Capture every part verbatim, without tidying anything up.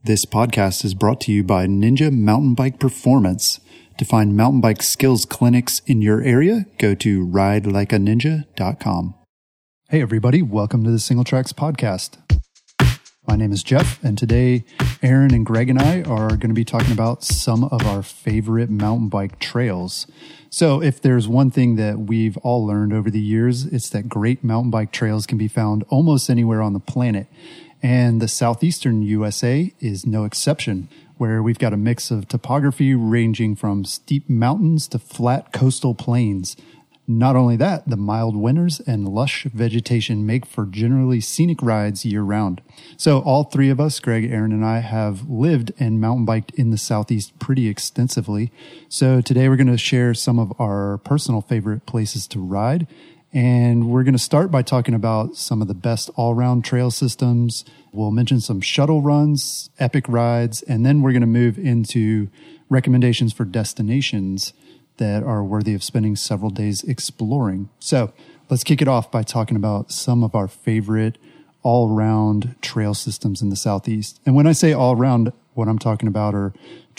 This podcast is brought to you by Ninja Mountain Bike Performance. To find mountain bike skills clinics in your area, go to ride like a ninja dot com. Hey everybody, welcome to the Single Tracks Podcast. My name is Jeff, and today Aaron and Greg and I are going to be talking about some of our favorite mountain bike trails. So if there's one thing that we've all learned over the years, it's that great mountain bike trails can be found almost anywhere on the planet. And the southeastern U S A is no exception, where we've got a mix of topography ranging from steep mountains to flat coastal plains. Not only that, the mild winters and lush vegetation make for generally scenic rides year-round. So all three of us, Greg, Aaron, and I, have lived and mountain biked in the Southeast pretty extensively. So today we're going to share some of our personal favorite places to ride. And we're going to start by talking about some of the best all-round trail systems. We'll mention some shuttle runs, epic rides, and then we're going to move into recommendations for destinations that are worthy of spending several days exploring. So let's kick it off by talking about some of our favorite all-round trail systems in the Southeast. And when I say all-round, what I'm talking about are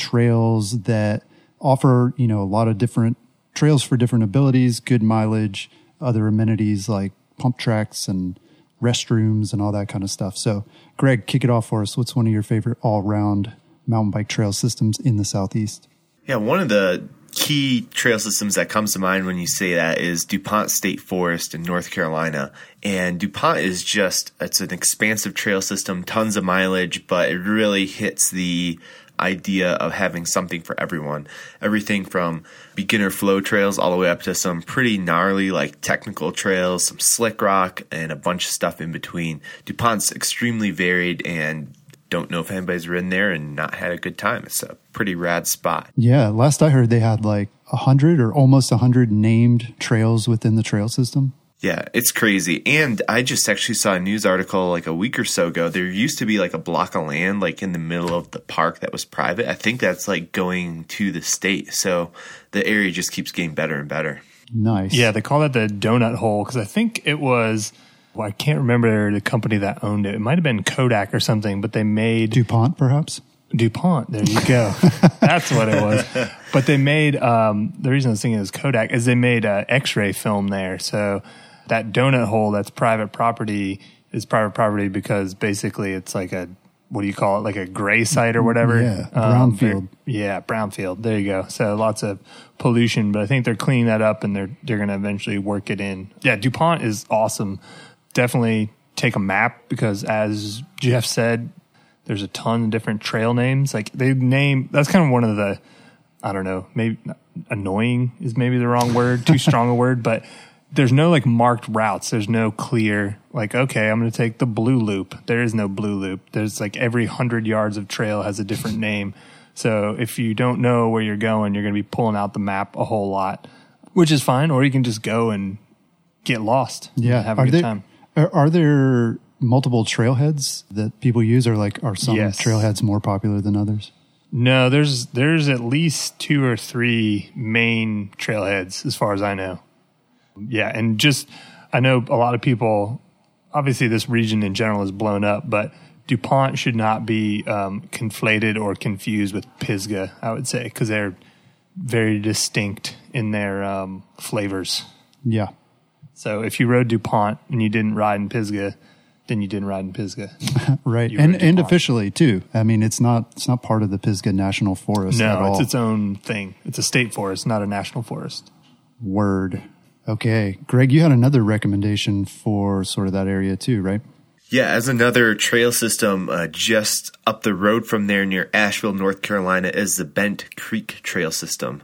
trails that offer, you know, a lot of different trails for different abilities, good mileage, other amenities like pump tracks and restrooms and all that kind of stuff. So Greg, kick it off for us. What's one of your favorite all-round mountain bike trail systems in the Southeast? Yeah, one of the key trail systems that comes to mind when you say that is DuPont State Forest in North Carolina. And DuPont is just, it's an expansive trail system, tons of mileage, but it really hits the idea of having something for everyone. Everything from beginner flow trails all the way up to some pretty gnarly, like technical trails, some slick rock, and a bunch of stuff in between. DuPont's extremely varied, and don't know if anybody's ridden there and not had a good time. It's a pretty rad spot. Yeah, last I heard they had like a hundred or almost a hundred named trails within the trail system. Yeah, it's crazy. And I just actually saw a news article like a week or so ago. There used to be like a block of land like in the middle of the park that was private. I think that's like going to the state. So the area just keeps getting better and better. Nice. Yeah, they call that the donut hole because I think it was, well, I can't remember the company that owned it. It might have been Kodak or something, but they made DuPont, perhaps? DuPont. There you go. That's what it was. But they made, um, the reason I was thinking it was Kodak is they made uh, X-ray film there. So that donut hole that's private property is private property because basically it's like a, what do you call it? Like a gray site or whatever. Yeah, um, brownfield. Yeah, brownfield. There you go. So lots of pollution, but I think they're cleaning that up and they're they're going to eventually work it in. Yeah, DuPont is awesome. Definitely take a map because as Jeff said, there's a ton of different trail names. Like they name, that's kind of one of the, I don't know, maybe annoying is maybe the wrong word, too strong a word, but there's no like marked routes. There's no clear, like, okay, I'm going to take the blue loop. There is no blue loop. There's like every hundred yards of trail has a different name. So if you don't know where you're going, you're going to be pulling out the map a whole lot, which is fine. Or you can just go and get lost. Yeah. And have a are good there, time. Are, are there multiple trailheads that people use, or like are some Yes. trailheads more popular than others? No, there's, there's at least two or three main trailheads as far as I know. Yeah, and just, I know a lot of people, obviously this region in general is blown up, but DuPont should not be um, conflated or confused with Pisgah, I would say, because they're very distinct in their um, flavors. Yeah. So if you rode DuPont and you didn't ride in Pisgah, then you didn't ride in Pisgah. Right. You And rode and DuPont. officially too. I mean, it's not it's not part of the Pisgah National Forest at No, all. it's its own thing. It's a state forest, not a national forest. Word. Okay. Greg, you had another recommendation for sort of that area too, right? Yeah, as another trail system uh, just up the road from there near Asheville, North Carolina, is the Bent Creek Trail System.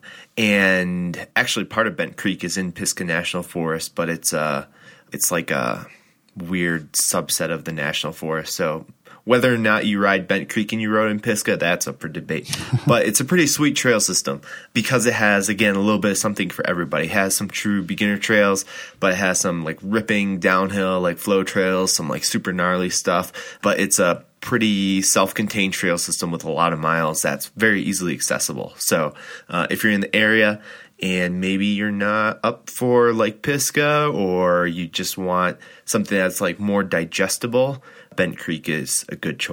And actually part of Bent Creek is in Pisgah National Forest, but it's uh, it's like a weird subset of the National Forest. So whether or not you ride Bent Creek and you rode in Pisgah, that's up for debate. But it's a pretty sweet trail system because it has, again, a little bit of something for everybody. It has some true beginner trails, but it has some like ripping downhill, like flow trails, some like super gnarly stuff. But it's a pretty self-contained trail system with a lot of miles that's very easily accessible. So uh, if you're in the area and maybe you're not up for like Pisgah, or you just want something that's like more digestible, Bent Creek is a good choice.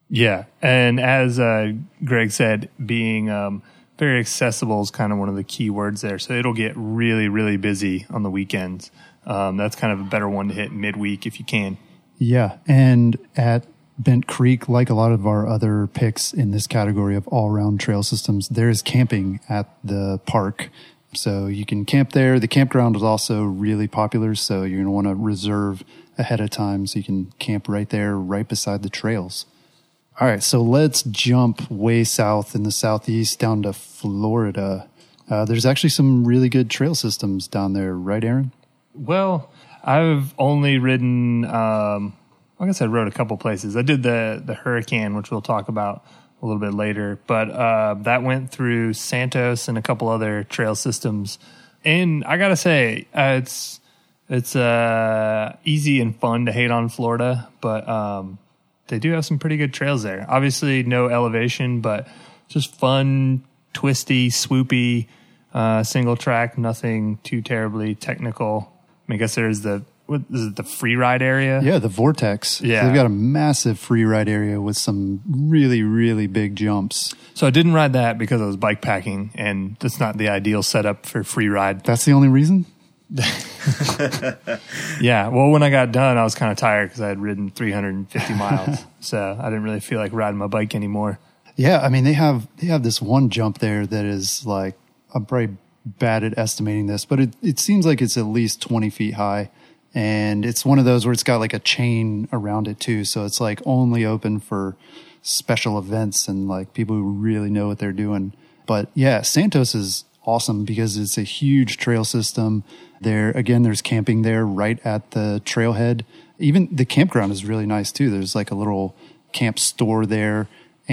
Yeah. And as uh, Greg said, being um, very accessible is kind of one of the key words there. So it'll get really, really busy on the weekends. Um, that's kind of a better one to hit midweek if you can. Yeah. And at Bent Creek, like a lot of our other picks in this category of all-around trail systems, there is camping at the park. So you can camp there. The campground is also really popular, so you're going to want to reserve ahead of time so you can camp right there, right beside the trails. All right, so let's jump way south in the southeast down to Florida. Uh, there's actually some really good trail systems down there, right, Aaron? Well, I've only ridden, um, I guess I rode a couple places. I did the, the Hurricane, which we'll talk about a little bit later, but uh, that went through Santos and a couple other trail systems. And I got to say, uh, it's it's uh, easy and fun to hate on Florida, but um, they do have some pretty good trails there. Obviously, no elevation, but just fun, twisty, swoopy, uh, single track, nothing too terribly technical. I mean, I guess there's the, what is it, the free ride area? Yeah, the Vortex. Yeah. They've got a massive free ride area with some really, really big jumps. So I didn't ride that because I was bike packing, and that's not the ideal setup for free ride. That's the only reason? Yeah. Well, when I got done, I was kind of tired because I had ridden three hundred fifty miles. So I didn't really feel like riding my bike anymore. Yeah, I mean, they have they have this one jump there that is like, I'm probably bad at estimating this, but it, it seems like it's at least twenty feet high. And it's one of those where it's got like a chain around it too. So it's like only open for special events and like people who really know what they're doing. But yeah, Santos is awesome because it's a huge trail system. There, again, there's camping there right at the trailhead. Even the campground is really nice too. There's like a little camp store there,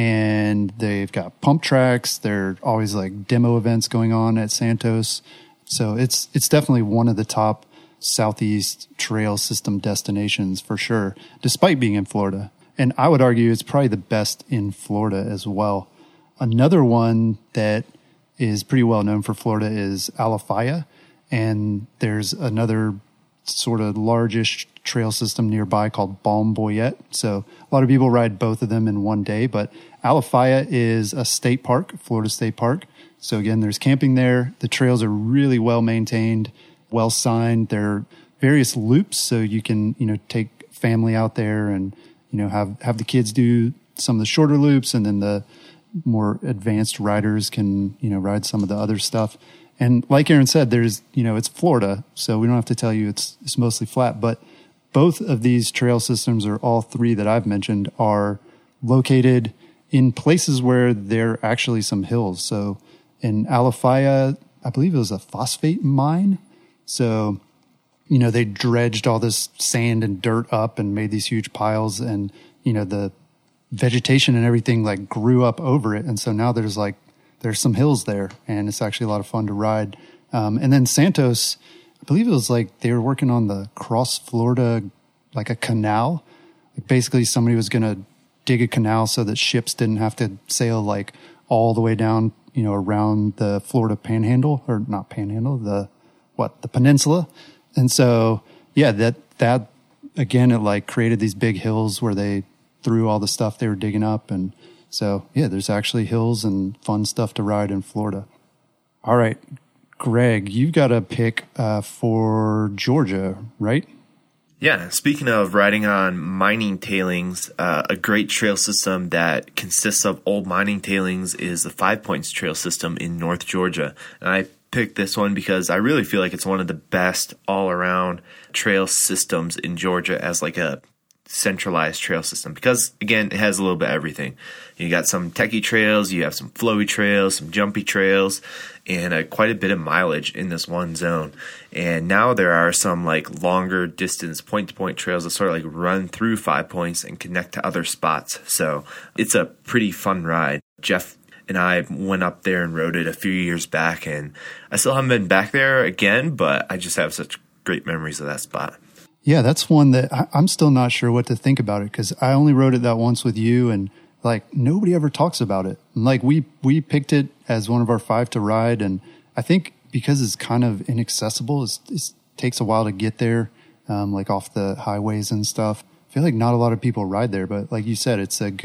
and they've got pump tracks. There are always like demo events going on at Santos. So it's, it's definitely one of the top Southeast trail system destinations for sure, despite being in Florida. And I would argue it's probably the best in Florida as well. Another one that is pretty well known for Florida is Alafaya. And there's another sort of largish trail system nearby called Balm Boyette. So a lot of people ride both of them in one day, but Alafaya is a state park, Florida State Park. So again, there's camping there. The trails are really well maintained, well signed. There are various loops, so you can, you know, take family out there and, you know, have, have the kids do some of the shorter loops, and then the more advanced riders can, you know, ride some of the other stuff. And like Aaron said, there's, you know, it's Florida, so we don't have to tell you it's it's mostly flat, but both of these trail systems, or all three that I've mentioned, are located in places where there are actually some hills. So in Alafaya, I believe it was a phosphate mine. So, you know, they dredged all this sand and dirt up and made these huge piles, and, you know, the vegetation and everything like grew up over it. And so now there's like, there's some hills there, and it's actually a lot of fun to ride. Um, and then Santos, I believe it was like they were working on the Cross Florida, like a canal. Like basically somebody was going to dig a canal so that ships didn't have to sail like all the way down, you know, around the Florida panhandle, or not panhandle, the, what, the peninsula. And so, yeah, that, that again, it like created these big hills where they threw all the stuff they were digging up. And so, yeah, there's actually hills and fun stuff to ride in Florida. All right, Greg, you've got a pick uh, for Georgia, right? Yeah, speaking of riding on mining tailings, uh, a great trail system that consists of old mining tailings is the Five Points Trail System in North Georgia. And I picked this one because I really feel like it's one of the best all-around trail systems in Georgia as like a centralized trail system, because again, it has a little bit of everything. You got some techie trails, you have some flowy trails, some jumpy trails, and uh, quite a bit of mileage in this one zone. And now there are some like longer distance point to point trails that sort of like run through Five Points and connect to other spots. So it's a pretty fun ride. Jeff and I went up there and rode it a few years back, and I still haven't been back there again, but I just have such great memories of that spot. Yeah, that's one that I, I'm still not sure what to think about it, because I only rode it that once with you, and like nobody ever talks about it. And, like we we picked it as one of our five to ride, and I think because it's kind of inaccessible, it's, it takes a while to get there, um, like off the highways and stuff. I feel like not a lot of people ride there, but like you said, it's a good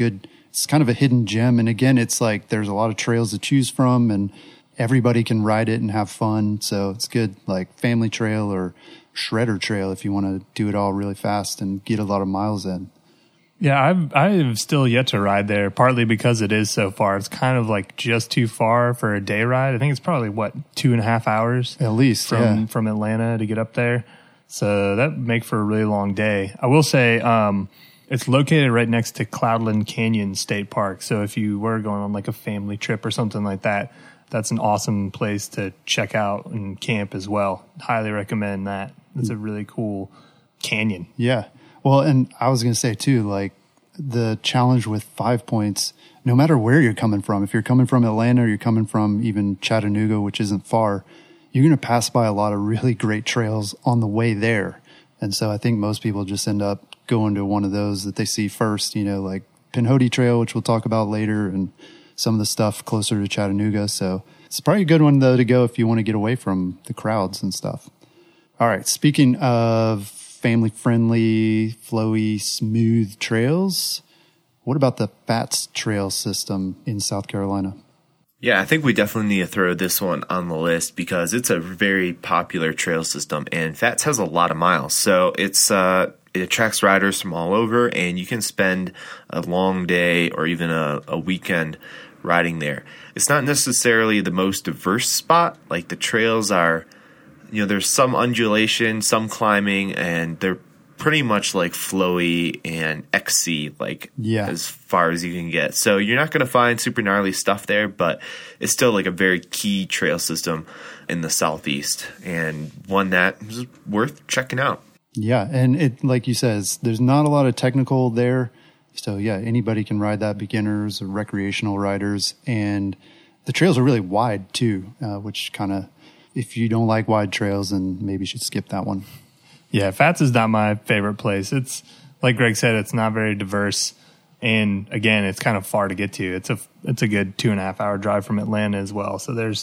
it's kind of a hidden gem. And again, it's like there's a lot of trails to choose from, and everybody can ride it and have fun. So it's good, like family trail or shredder trail if you want to do it all really fast and get a lot of miles in. Yeah, I've I've still yet to ride there, partly because it is so far. It's kind of like just too far for a day ride. I think it's probably, what, two and a half hours? At least, from, yeah. from Atlanta to get up there. So that would make for a really long day. I will say um, it's located right next to Cloudland Canyon State Park. So if you were going on like a family trip or something like that, that's an awesome place to check out and camp as well. Highly recommend that. It's a really cool canyon. Yeah. Well, and I was going to say too, like the challenge with Five Points, no matter where you're coming from, if you're coming from Atlanta or you're coming from even Chattanooga, which isn't far, you're going to pass by a lot of really great trails on the way there. And so I think most people just end up going to one of those that they see first, you know, like Pinhoti Trail, which we'll talk about later, and some of the stuff closer to Chattanooga. So it's probably a good one though to go if you want to get away from the crowds and stuff. All right. Speaking of family-friendly, flowy, smooth trails, what about the Fats Trail system in South Carolina? Yeah, I think we definitely need to throw this one on the list because it's a very popular trail system, and Fats has a lot of miles. So it's uh, it attracts riders from all over, and you can spend a long day or even a, a weekend riding there. It's not necessarily the most diverse spot. Like the trails are, you know, there's some undulation, some climbing, and they're pretty much like flowy and X C, like yeah. as far as you can get. So you're not going to find super gnarly stuff there, but it's still like a very key trail system in the Southeast and one that is worth checking out. Yeah. And it, like you said, there's not a lot of technical there. So yeah, anybody can ride that, beginners or recreational riders. And the trails are really wide too, uh, which kind of, if you don't like wide trails, then maybe you should skip that one. Yeah, Fats is not my favorite place. It's, like Greg said, it's not very diverse. And again, it's kind of far to get to. It's a it's a good two and a half hour drive from Atlanta as well. So there's,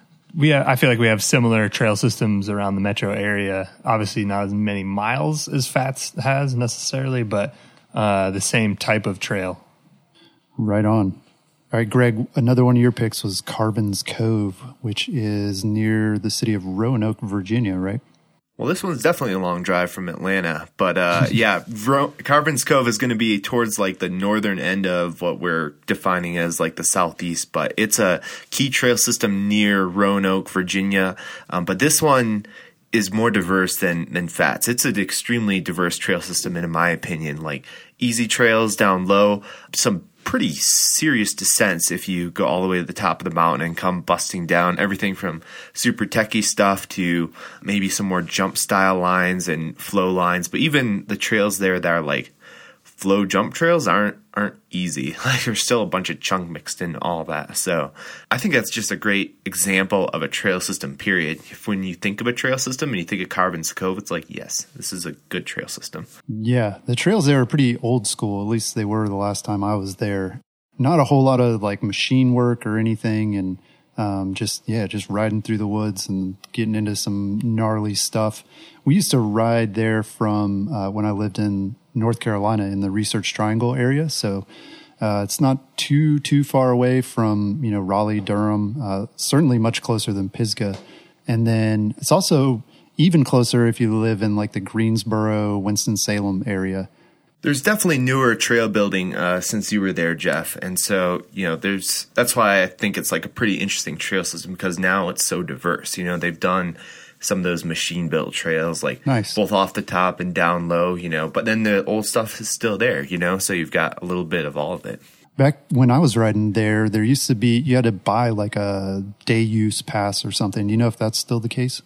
we have, I feel like we have similar trail systems around the metro area. Obviously not as many miles as Fats has necessarily, but uh, the same type of trail. Right on. All right, Greg, another one of your picks was Carbons Cove, which is near the city of Roanoke, Virginia, right? Well, this one's definitely a long drive from Atlanta, but uh, yeah, Ro- Carbons Cove is going to be towards like the northern end of what we're defining as like the Southeast, but it's a key trail system near Roanoke, Virginia. Um, but this one is more diverse than than Fats. It's an extremely diverse trail system, in my opinion. Like easy trails down low, some pretty serious descents if you go all the way to the top of the mountain and come busting down. Everything from super techie stuff to maybe some more jump style lines and flow lines. But even the trails there that are like flow jump trails aren't aren't easy. Like there's still a bunch of chunk mixed in all that. So I think that's just a great example of a trail system, period. If when you think of a trail system and you think of Carbons Cove, it's like, yes, this is a good trail system. Yeah, the trails there are pretty old school. At least they were the last time I was there. Not a whole lot of like machine work or anything, and um, just, yeah, just riding through the woods and getting into some gnarly stuff. We used to ride there from uh, when I lived in North Carolina in the Research Triangle area. So uh, it's not too, too far away from, you know, Raleigh, Durham, uh, certainly much closer than Pisgah. And then it's also even closer if you live in like the Greensboro, Winston-Salem area. There's definitely newer trail building uh, since you were there, Jeff. And so, you know, there's that's why I think it's like a pretty interesting trail system because now it's so diverse. You know, they've done some of those machine built trails, like nice. Both off the top and down low, you know, but then the old stuff is still there, you know, so you've got a little bit of all of it. Back when I was riding there, there used to be, you had to buy like a day use pass or something. You know if that's still the case?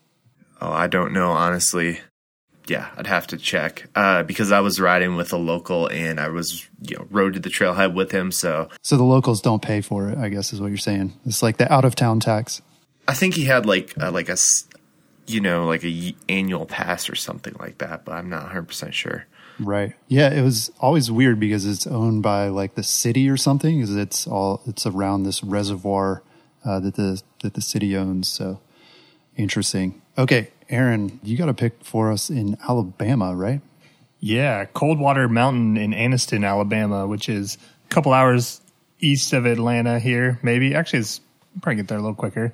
Oh, I don't know, honestly. Yeah, I'd have to check uh, because I was riding with a local and I was, you know, rode to the trailhead with him. So, so the locals don't pay for it, I guess is what you're saying. It's like the out of town tax. I think he had like uh, like a, you know, like a annual pass or something like that, but I'm not one hundred percent sure. Right. Yeah, it was always weird because it's owned by like the city or something. Because it's all it's around this reservoir uh, that the that the city owns. So interesting. Okay, Aaron, you got a pick for us in Alabama, right? Yeah, Coldwater Mountain in Anniston, Alabama, which is couple hours east of Atlanta here, maybe. Actually, it's probably get there a little quicker.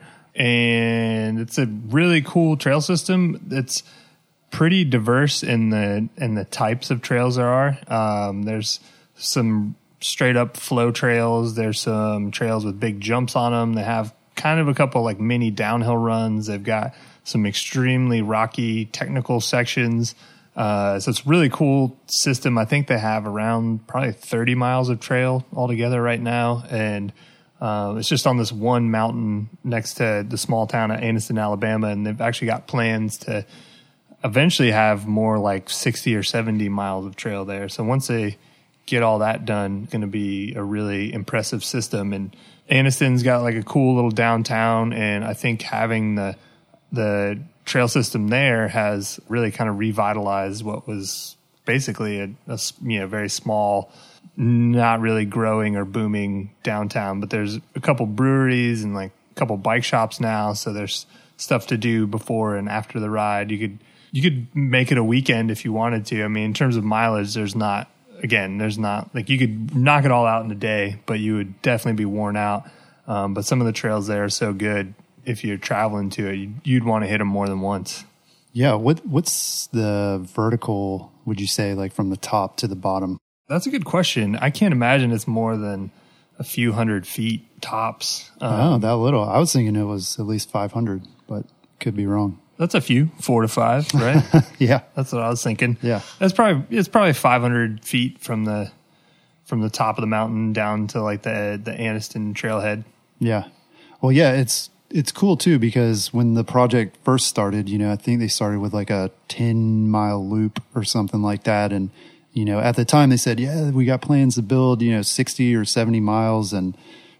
And it's a really cool trail system. It's pretty diverse in the in the types of trails there are. Um, there's some straight up flow trails. There's some trails with big jumps on them. They have kind of a couple like mini downhill runs. They've got some extremely rocky technical sections. Uh, so it's a really cool system. I think they have around probably thirty miles of trail altogether right now. And uh, it's just on this one mountain next to the small town of Anniston, Alabama. And they've actually got plans to eventually have more like sixty or seventy miles of trail there. So once they get all that done, it's going to be a really impressive system. And Anniston's got like a cool little downtown. And I think having the the trail system there has really kind of revitalized what was basically a, a you know very small, not really growing or booming downtown. But there's a couple breweries and like a couple bike shops now, so there's stuff to do before and after the ride. You could you could make it a weekend if you wanted to. I mean, in terms of mileage, there's not again there's not like you could knock it all out in a day, but you would definitely be worn out. Um, but some of the trails there are so good. If you're traveling to it, you'd, you'd want to hit them more than once. Yeah. What What's the vertical, would you say, like from the top to the bottom? That's a good question. I can't imagine it's more than a few hundred feet tops. Um, oh, that little. I was thinking it was at least five hundred, but could be wrong. That's a few, four to five, right? Yeah. That's what I was thinking. Yeah. That's probably, it's probably five hundred feet from the, from the top of the mountain down to like the, the Anniston trailhead. Yeah. Well, yeah, it's, It's cool too, because when the project first started, you know, I think they started with like a ten mile loop or something like that. And, you know, at the time they said, yeah, we got plans to build, you know, sixty or seventy miles. And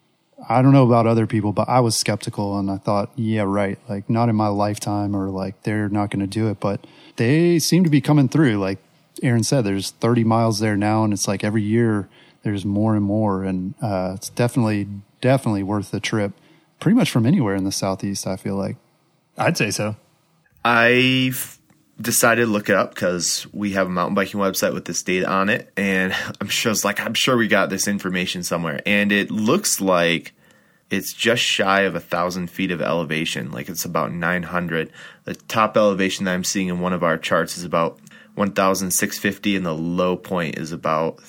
I don't know about other people, but I was skeptical and I thought, yeah, right. Like not in my lifetime, or like they're not going to do it, but they seem to be coming through. Like Aaron said, there's thirty miles there now. And it's like every year there's more and more. And, uh, it's definitely, definitely worth the trip. Pretty much from anywhere in the Southeast, I feel like. I'd say so. I've decided to look it up because we have a mountain biking website with this data on it. And I'm sure it's like, I'm sure we got this information somewhere. And it looks like it's just shy of a thousand feet of elevation. Like it's about nine hundred. The top elevation that I'm seeing in one of our charts is about one thousand six hundred fifty, and the low point is about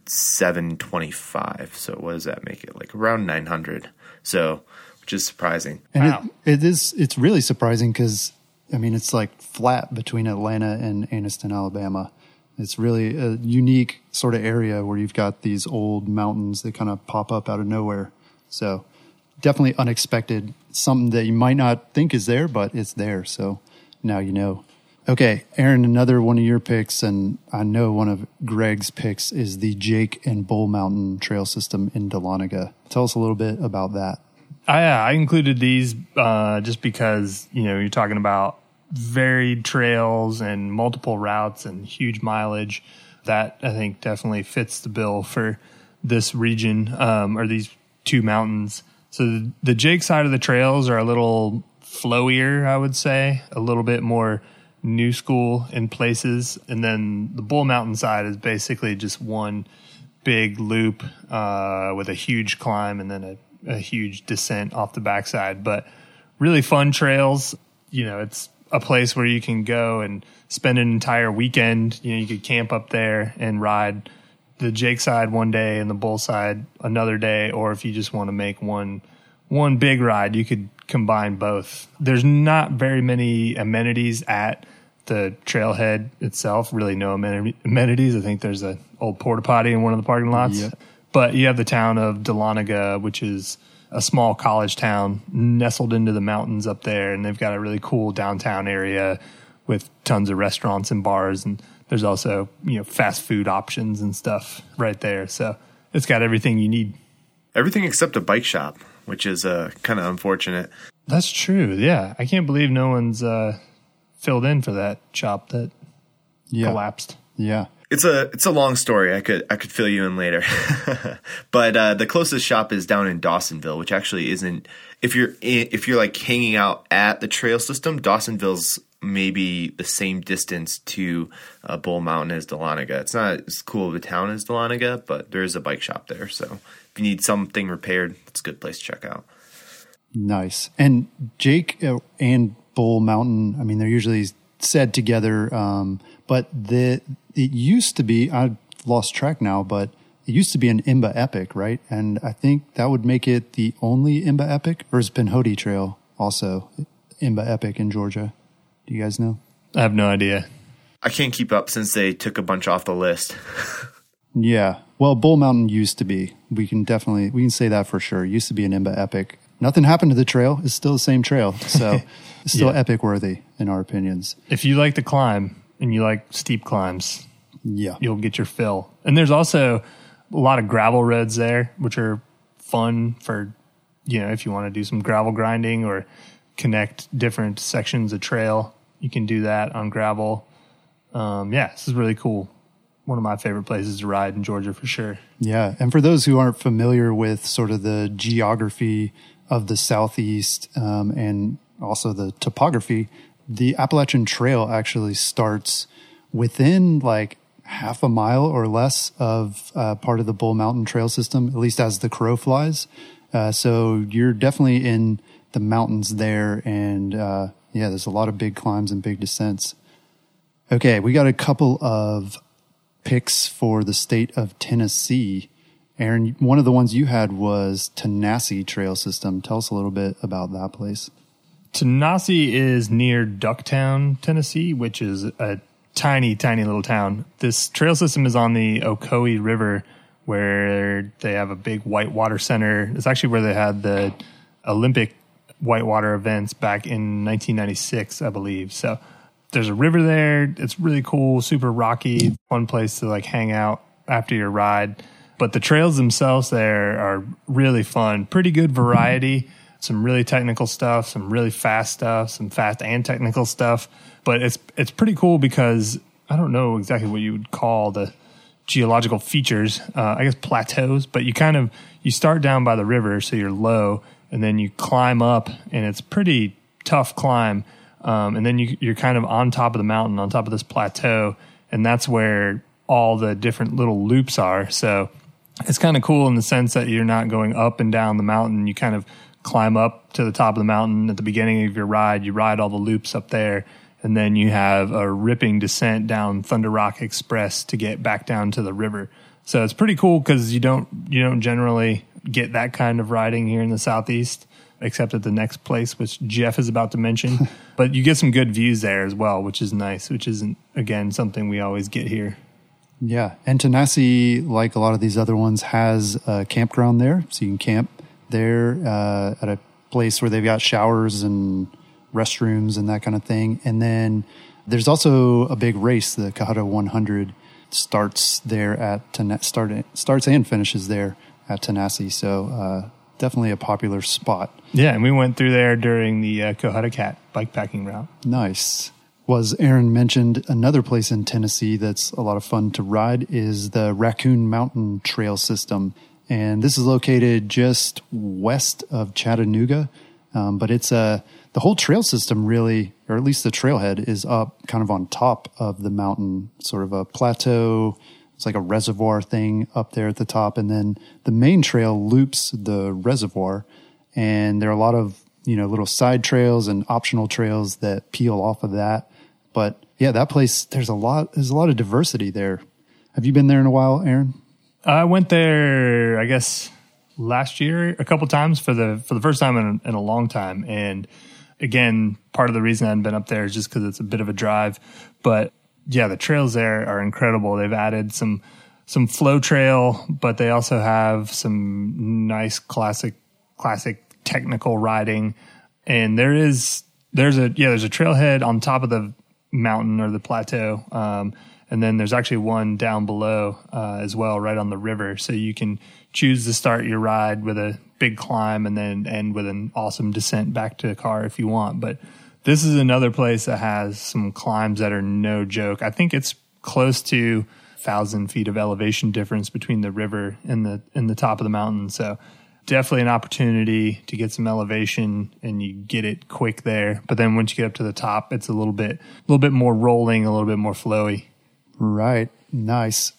seven twenty-five. So what does that make it? Like around nine hundred. So, which is surprising. And wow. it, it is, it's really surprising because, I mean, it's like flat between Atlanta and Anniston, Alabama. It's really a unique sort of area where you've got these old mountains that kind of pop up out of nowhere. So definitely unexpected, something that you might not think is there, but it's there. So now you know. Okay, Aaron, another one of your picks, and I know one of Greg's picks, is the Jake and Bull Mountain Trail System in Dahlonega. Tell us a little bit about that. I, I included these uh, just because, you know, you're talking about varied trails and multiple routes and huge mileage. That, I think, definitely fits the bill for this region, um, or these two mountains. So the, the Jake side of the trails are a little flowier, I would say, a little bit more new school in places. And then the Bull Mountain side is basically just one big loop uh, with a huge climb and then a, a huge descent off the backside. But really fun trails. You know, it's a place where you can go and spend an entire weekend. You know, you could camp up there and ride the Jake side one day and the Bull side another day. Or if you just want to make one one big ride, you could combine both. There's not very many amenities at the trailhead itself, really no amenities. I think there's an old porta potty in one of the parking lots. Yep. But you have the town of Dahlonega, which is a small college town nestled into the mountains up there, and they've got a really cool downtown area with tons of restaurants and bars, and there's also, you know, fast food options and stuff right there. So it's got everything you need. Everything except a bike shop, which is uh, kind of unfortunate. That's true. Yeah. I can't believe no one's uh, filled in for that shop that yeah. collapsed. Yeah. It's a it's a long story. I could I could fill you in later, but uh, the closest shop is down in Dawsonville, which actually isn't. If you're in, if you're like hanging out at the trail system, Dawsonville's maybe the same distance to uh, Bull Mountain as Dahlonega. It's not as cool of a town as Dahlonega, but there is a bike shop there. So if you need something repaired, it's a good place to check out. Nice. And Jake and Bull Mountain, I mean, they're usually said together, um, but the it used to be, I've lost track now, but it used to be an IMBA Epic, right? And I think that would make it the only IMBA Epic, or is Pinhoti Trail also IMBA Epic in Georgia? Do you guys know? I have no idea. I can't keep up since they took a bunch off the list. Yeah. Well, Bull Mountain used to be. We can definitely, we can say that for sure. It used to be an IMBA Epic. Nothing happened to the trail. It's still the same trail. So it's still yeah. epic worthy in our opinions. If you like to climb and you like steep climbs, yeah, you'll get your fill. And there's also a lot of gravel roads there, which are fun for, you know, if you want to do some gravel grinding or connect different sections of trail, you can do that on gravel. Um, yeah, this is really cool. One of my favorite places to ride in Georgia for sure. Yeah. And for those who aren't familiar with sort of the geography of the Southeast um, and also the topography, the Appalachian Trail actually starts within like half a mile or less of uh, part of the Bull Mountain Trail system, at least as the crow flies. Uh, so you're definitely in the mountains there. And uh, yeah, there's a lot of big climbs and big descents. Okay, we got a couple of picks for the state of Tennessee. Aaron, one of the ones you had was Tanasi Trail System. Tell us a little bit about that place. Tanasi is near Ducktown, Tennessee, which is a tiny, tiny little town. This trail system is on the Ocoee River, where they have a big whitewater center. It's actually where they had the Olympic whitewater events back in nineteen ninety-six, I believe. So there's a river there. It's really cool, super rocky, fun place to like hang out after your ride. But the trails themselves there are really fun. Pretty good variety. Some really technical stuff, some really fast stuff, some fast and technical stuff. But it's it's pretty cool because I don't know exactly what you would call the geological features. Uh, I guess plateaus. But you kind of you start down by the river, so you're low, and then you climb up, and it's pretty tough climb. Um, and then you, you're kind of on top of the mountain, on top of this plateau, and that's where all the different little loops are. So it's kind of cool in the sense that you're not going up and down the mountain. You kind of climb up to the top of the mountain at the beginning of your ride. You ride all the loops up there, and then you have a ripping descent down Thunder Rock Express to get back down to the river. So it's pretty cool because you don't you don't generally get that kind of riding here in the Southeast, except at the next place, which Jeff is about to mention. But you get some good views there as well, which is nice, which isn't, again, something we always get here. Yeah, and Tanasi, like a lot of these other ones, has a campground there, so you can camp there uh, at a place where they've got showers and restrooms and that kind of thing. And then there's also a big race, the Kahata one hundred, starts there at Tana- start, starts and finishes there at Tanasi. So uh, definitely a popular spot. Yeah, and we went through there during the uh, Kohata Cat bikepacking route. Nice. Was Aaron mentioned another place in Tennessee that's a lot of fun to ride is the Raccoon Mountain Trail System. And this is located just west of Chattanooga. Um, but it's a, the whole trail system really, or at least the trailhead is up kind of on top of the mountain, sort of a plateau. It's like a reservoir thing up there at the top. And then the main trail loops the reservoir. And there are a lot of, you know, little side trails and optional trails that peel off of that. But yeah, that place, there's a lot, there's a lot of diversity there. Have you been there in a while, Aaron? I went there, I guess, last year a couple times for the for the first time in, in a long time. And again, part of the reason I hadn't been up there is just because it's a bit of a drive. But yeah, the trails there are incredible. They've added some some flow trail, but they also have some nice classic classic technical riding. And there is there's a yeah there's a trailhead on top of the mountain or the plateau. Um, and then there's actually one down below uh, as well, right on the river. So you can choose to start your ride with a big climb and then end with an awesome descent back to the car if you want. But this is another place that has some climbs that are no joke. I think it's close to thousand feet of elevation difference between the river and the and the top of the mountain. So definitely an opportunity to get some elevation, and you get it quick there. But then once you get up to the top, it's a little bit a little bit more rolling, a little bit more flowy. Right. Nice.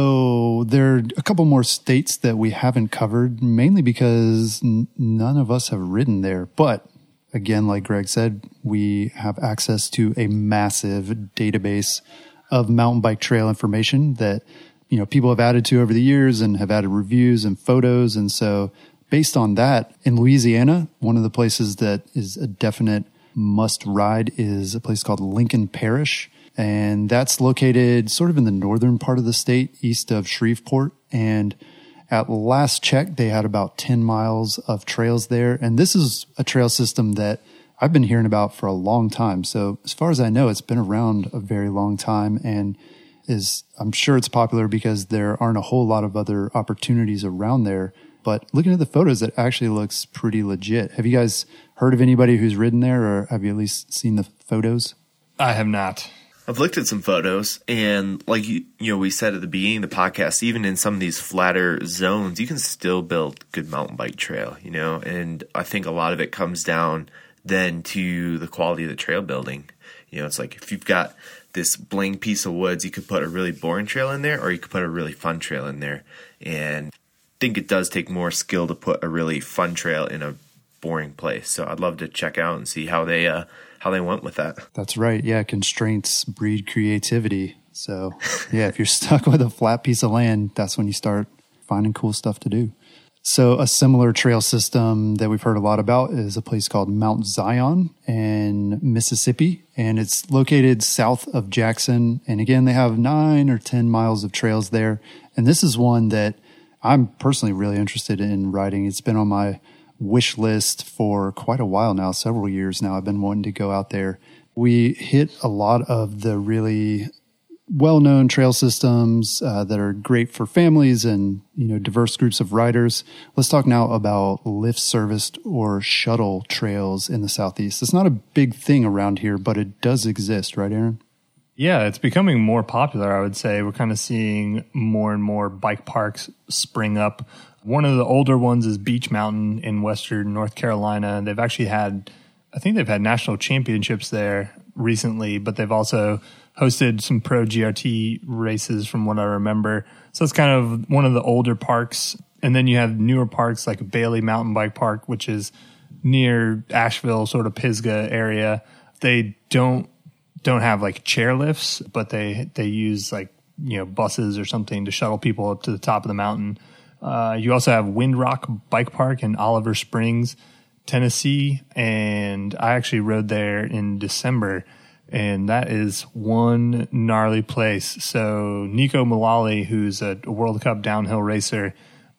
So there are a couple more states that we haven't covered, mainly because n- none of us have ridden there. But again, like Greg said, we have access to a massive database of mountain bike trail information that, you know, people have added to over the years and have added reviews and photos. And so based on that, in Louisiana, one of the places that is a definite must ride is a place called Lincoln Parish. And that's located sort of in the northern part of the state, east of Shreveport. And at last check, they had about ten miles of trails there. And this is a trail system that I've been hearing about for a long time. So as far as I know, it's been around a very long time, and is, I'm sure it's popular because there aren't a whole lot of other opportunities around there. But looking at the photos, it actually looks pretty legit. Have you guys heard of anybody who's ridden there, or have you at least seen the photos? I have not. I've looked at some photos, and like you, you know, we said at the beginning of the podcast, even in some of these flatter zones, you can still build good mountain bike trail, you know, and I think a lot of it comes down then to the quality of the trail building. You know, it's like if you've got this blank piece of woods, you could put a really boring trail in there, or you could put a really fun trail in there. And I think it does take more skill to put a really fun trail in a boring place. So I'd love to check out and see how they uh, how they went with that. That's right. Yeah, constraints breed creativity. So yeah, if you're stuck with a flat piece of land, that's when you start finding cool stuff to do. So a similar trail system that we've heard a lot about is a place called Mount Zion in Mississippi, and it's located south of Jackson. And again, they have nine or ten miles of trails there. And this is one that I'm personally really interested in riding. It's been on my wish list for quite a while now, several years now. I've been wanting to go out there. We hit a lot of the really well-known trail systems uh, that are great for families and, you know, diverse groups of riders. Let's talk now about lift serviced or shuttle trails in the Southeast. It's not a big thing around here, but it does exist, right, Aaron? Yeah, it's becoming more popular, I would say. We're kind of seeing more and more bike parks spring up. One of the older ones is Beech Mountain in western North Carolina. They've actually had, I think they've had national championships there recently, but they've also hosted some pro G R T races from what I remember. So it's kind of one of the older parks. And then you have newer parks like Bailey Mountain Bike Park, which is near Asheville, sort of Pisgah area. They don't don't have like chairlifts, but they they use like, you know, buses or something to shuttle people up to the top of the mountain. Uh, you also have Windrock Bike Park in Oliver Springs, Tennessee, and I actually rode there in December, and that is one gnarly place. So Nico Mullally, who's a World Cup downhill racer,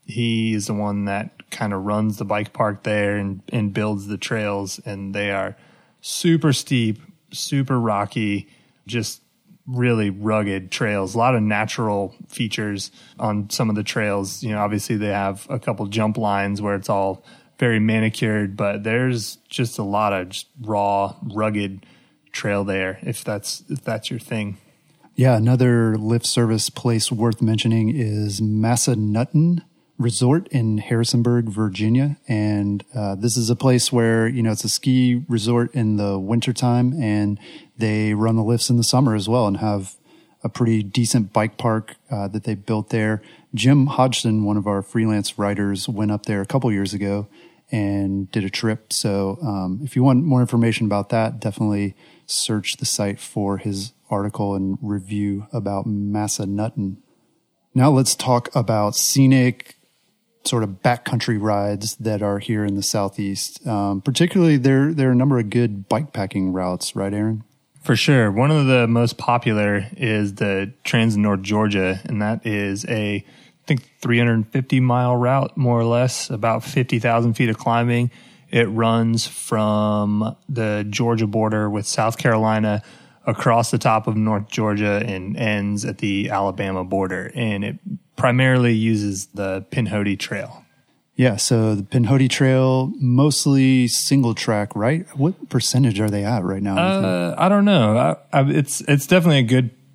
he is the one that kind of runs the bike park there and, and builds the trails, and they are super steep, super rocky, just really rugged trails. A lot of natural features on some of the trails. You know, obviously they have a couple jump lines where it's all very manicured, but there's just a lot of just raw, rugged trail there, if that's if that's your thing. Yeah, another lift service place worth mentioning is Massanutten Resort in Harrisonburg, Virginia. And uh, this is a place where, you know, it's a ski resort in the wintertime, and they run the lifts in the summer as well and have a pretty decent bike park uh, that they built there. Jim Hodgson, one of our freelance writers, went up there a couple years ago and did a trip. So um, if you want more information about that, definitely search the site for his article and review about Massanutten. Now let's talk about scenic sort of backcountry rides that are here in the Southeast. Um, particularly, there there are a number of good bikepacking routes, right, Aaron? For sure. One of the most popular is the Trans North Georgia, and that is a, I think, three hundred fifty mile route, more or less, about fifty thousand feet of climbing. It runs from the Georgia border with South Carolina across the top of North Georgia and ends at the Alabama border. And it primarily uses the Pinhoti Trail. Yeah, so the Pinhoti Trail, mostly single track, right? What percentage are they at right now? Uh, I don't know. I, I, it's it's definitely a good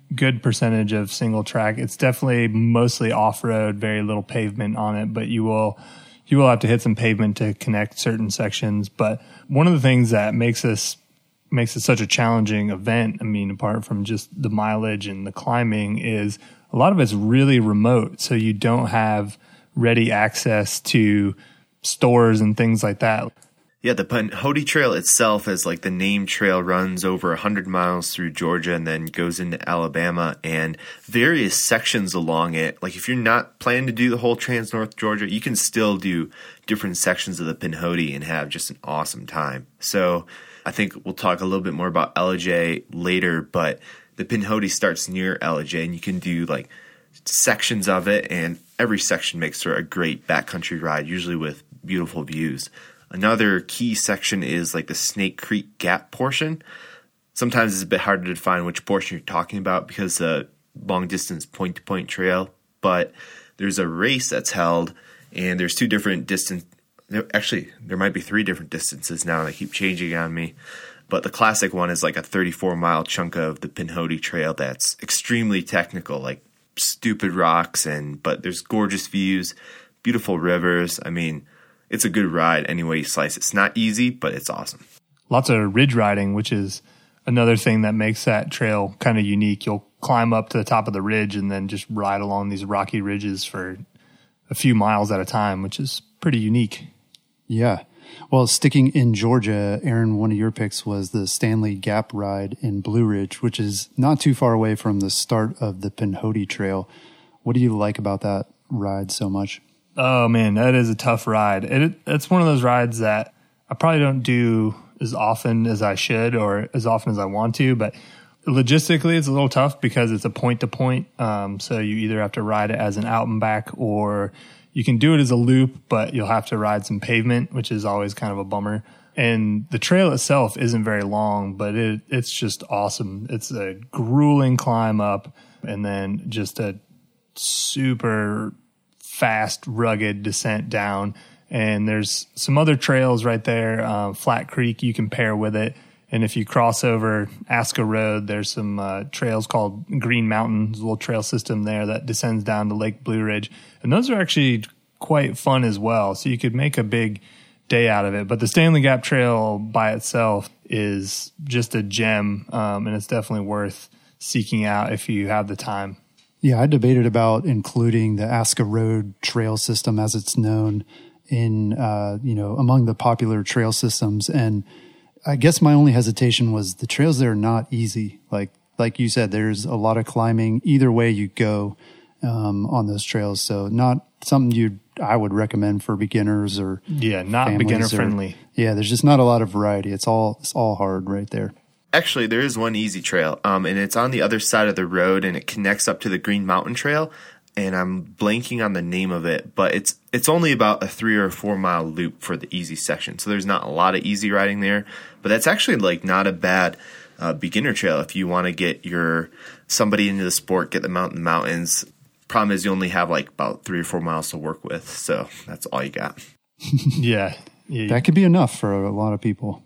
good percentage of single track. It's definitely mostly off-road, very little pavement on it, but you will you will have to hit some pavement to connect certain sections. But one of the things that makes us makes it such a challenging event, I mean, apart from just the mileage and the climbing, is a lot of it's really remote. So you don't have ready access to stores and things like that. Yeah, the Pinhoti Trail itself, as like the name trail, runs over one hundred miles through Georgia and then goes into Alabama, and various sections along it. Like if you're not planning to do the whole Trans-North Georgia, you can still do different sections of the Pinhoti and have just an awesome time. So I think we'll talk a little bit more about Ellijay later, but the Pinhoti starts near Ellijay, and you can do like sections of it, and every section makes for a great backcountry ride, usually with beautiful views. Another key section is like the Snake Creek Gap portion. Sometimes it's a bit harder to define which portion you're talking about because the long distance point to point trail, but there's a race that's held, and there's two different distance. Actually, there might be three different distances now, and they keep changing on me. But the classic one is like a thirty-four mile chunk of the Pinhoti Trail that's extremely technical, like stupid rocks, and but there's gorgeous views, beautiful rivers. I mean, it's a good ride any way you slice. It's not easy, but it's awesome. Lots of ridge riding, which is another thing that makes that trail kind of unique. You'll climb up to the top of the ridge and then just ride along these rocky ridges for a few miles at a time, which is pretty unique. Yeah. Well, sticking in Georgia, Aaron, one of your picks was the Stanley Gap ride in Blue Ridge, which is not too far away from the start of the Pinhoti Trail. What do you like about that ride so much? Oh, man, that is a tough ride. It, it's one of those rides that I probably don't do as often as I should or as often as I want to, but logistically it's a little tough because it's a point-to-point. Um, so you either have to ride it as an out and back, or you can do it as a loop, but you'll have to ride some pavement, which is always kind of a bummer. And the trail itself isn't very long, but it, it's just awesome. It's a grueling climb up and then just a super fast, rugged descent down. And there's some other trails right there. Uh, Flat Creek, you can pair with it. And if you cross over Aska Road, there's some uh, trails called Green Mountain. There's a little trail system there that descends down to Lake Blue Ridge. And those are actually quite fun as well. So you could make a big day out of it. But the Stanley Gap Trail by itself is just a gem. Um, and it's definitely worth seeking out if you have the time. Yeah, I debated about including the Aska Road trail system as it's known in, uh, you know, among the popular trail systems. And I guess my only hesitation was the trails there are not easy. Like, like you said, there's a lot of climbing either way you go, um, on those trails. So not something you, I would recommend for beginners or yeah, not beginner friendly. Yeah. There's just not a lot of variety. It's all, it's all hard right there. Actually, there is one easy trail, um, and it's on the other side of the road, and it connects up to the Green Mountain Trail, and I'm blanking on the name of it, but it's it's only about a three or four mile loop for the easy section, so there's not a lot of easy riding there, but that's actually like not a bad uh, beginner trail if you want to get your somebody into the sport, get them out in the mountains. Problem is you only have like about three or four miles to work with, so that's all you got. yeah. yeah. That could be enough for a lot of people.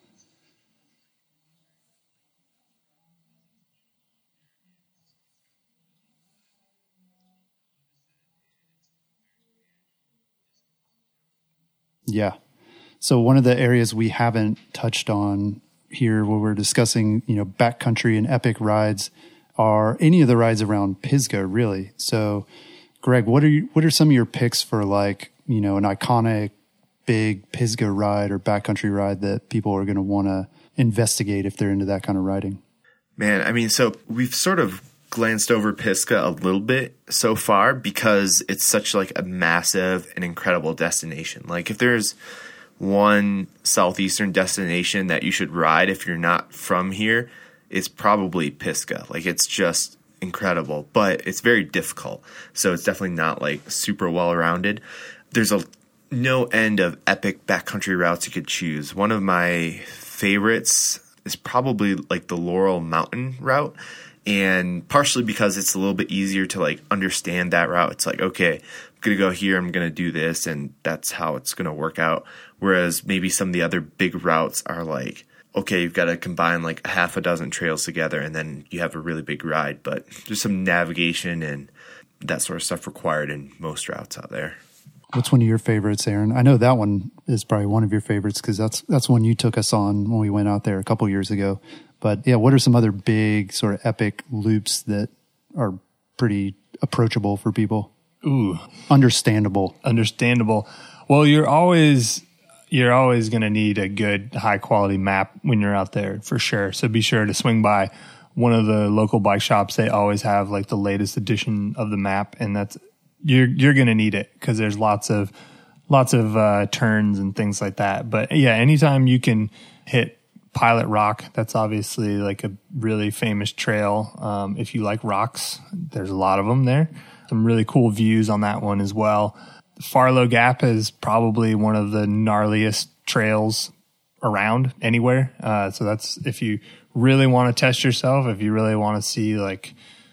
Yeah. So one of the areas we haven't touched on here where we're discussing, you know, backcountry and epic rides are any of the rides around Pisgah, really. So Greg, what are you, what are some of your picks for like, you know, an iconic big Pisgah ride or backcountry ride that people are going to want to investigate if they're into that kind of riding? Man, I mean, so we've sort of glanced over Pisgah a little bit so far because it's such like a massive and incredible destination. Like if there's one southeastern destination that you should ride if you're not from here, it's probably Pisgah. Like it's just incredible, but it's very difficult. So it's definitely not like super well rounded. There's a no end of epic backcountry routes you could choose. One of my favorites is probably like the Laurel Mountain route. And partially because it's a little bit easier to like understand that route. It's like, okay, I'm going to go here, I'm going to do this, and that's how it's going to work out. Whereas maybe some of the other big routes are like okay, you've got to combine like a half a dozen trails together and then you have a really big ride. But there's some navigation and that sort of stuff required in most routes out there. What's one of your favorites, Aaron? I know that one is probably one of your favorites because that's that's one you took us on when we went out there a couple years ago. But yeah, what are some other big sort of epic loops that are pretty approachable for people? Ooh, understandable. Understandable. Well, you're always you're always going to need a good high quality map when you're out there for sure. So be sure to swing by one of the local bike shops. They always have like the latest edition of the map, and that's you're you're going to need it because there's lots of lots of uh, turns and things like that. But yeah, anytime you can hit Pilot Rock, that's obviously like a really famous trail. Um, if you like rocks, there's a lot of them there. Some really cool views on that one as well. Farlow Gap is probably one of the gnarliest trails around anywhere. Uh, so that's if you really want to test yourself, if you really want to see like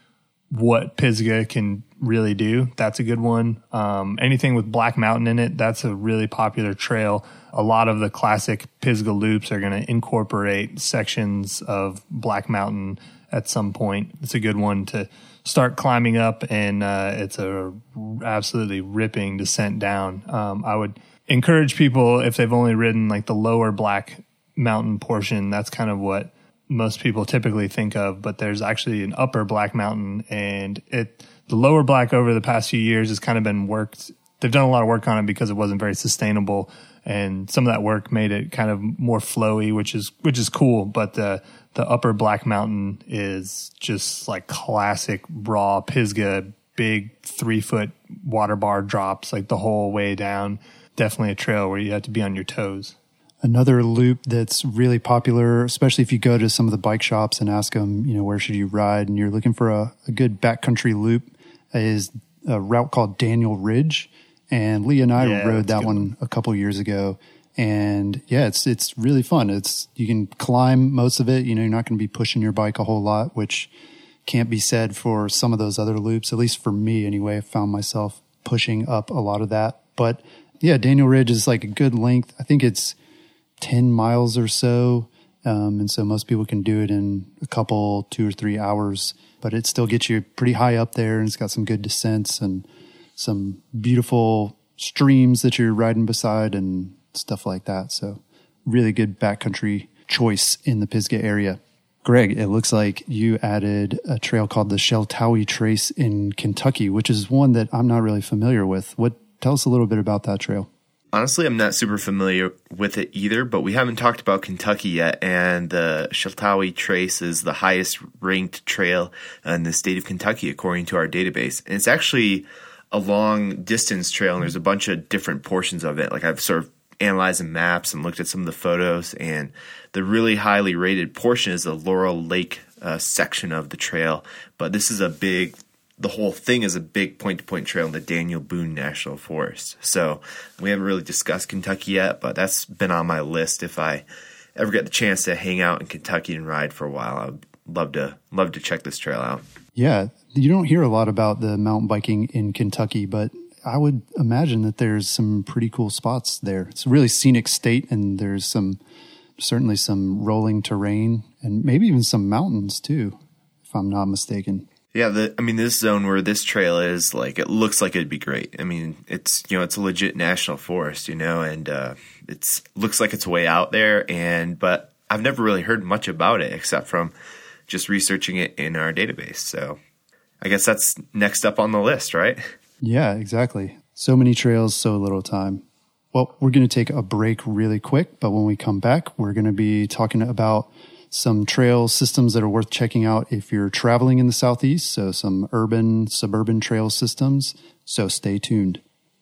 what Pisgah can really do, that's a good one. Um, anything with Black Mountain in it, that's a really popular trail. A lot of the classic Pisgah loops are going to incorporate sections of Black Mountain at some point. It's a good one to start climbing up, and uh, it's a absolutely ripping descent down. Um, I would encourage people, if they've only ridden like the lower Black Mountain portion, that's kind of what most people typically think of, but there's actually an upper Black Mountain, and it the lower Black over the past few years has kind of been worked. They've done a lot of work on it because it wasn't very sustainable, and some of that work made it kind of more flowy, which is which is cool. But the the upper Black Mountain is just like classic raw Pisgah, big three foot water bar drops like the whole way down. Definitely a trail where you have to be on your toes. Another loop that's really popular, especially if you go to some of the bike shops and ask them, you know, where should you ride, and you're looking for a, a good backcountry loop, is a route called Daniel Ridge. And Lee and I yeah, rode that one a couple years ago. And yeah, it's it's really fun. It's you can climb most of it. You know, you're not going to be pushing your bike a whole lot, which can't be said for some of those other loops. At least for me, anyway, I found myself pushing up a lot of that. But yeah, Daniel Ridge is like a good length. I think it's ten miles or so. Um, and so most people can do it in a couple, two or three hours, but it still gets you pretty high up there, and it's got some good descents and some beautiful streams that you're riding beside and stuff like that. So really good backcountry choice in the Pisgah area. Greg, it looks like you added a trail called the Sheltowee Trace in Kentucky, which is one that I'm not really familiar with. What, tell us a little bit about that trail. Honestly, I'm not super familiar with it either, but we haven't talked about Kentucky yet, and the Sheltowee Trace is the highest ranked trail in the state of Kentucky according to our database. And it's actually a long distance trail, and there's a bunch of different portions of it. Like I've sort of analyzed the maps and looked at some of the photos, and the really highly rated portion is the Laurel Lake uh, section of the trail. But this is a big The whole thing is a big point-to-point trail in the Daniel Boone National Forest. So we haven't really discussed Kentucky yet, but that's been on my list. If I ever get the chance to hang out in Kentucky and ride for a while, I'd love to love to check this trail out. Yeah, you don't hear a lot about the mountain biking in Kentucky, but I would imagine that there's some pretty cool spots there. It's a really scenic state, and there's some certainly some rolling terrain and maybe even some mountains too, if I'm not mistaken. Yeah, the, I mean, this zone where this trail is, like, it looks like it'd be great. I mean, it's, you know, it's a legit national forest, you know, and uh, it's looks like it's way out there. And but I've never really heard much about it except from just researching it in our database. So I guess that's next up on the list, right? Yeah, exactly. So many trails, so little time. Well, we're going to take a break really quick, but when we come back, we're going to be talking about some trail systems that are worth checking out if you're traveling in the Southeast. So some urban, suburban trail systems. So stay tuned.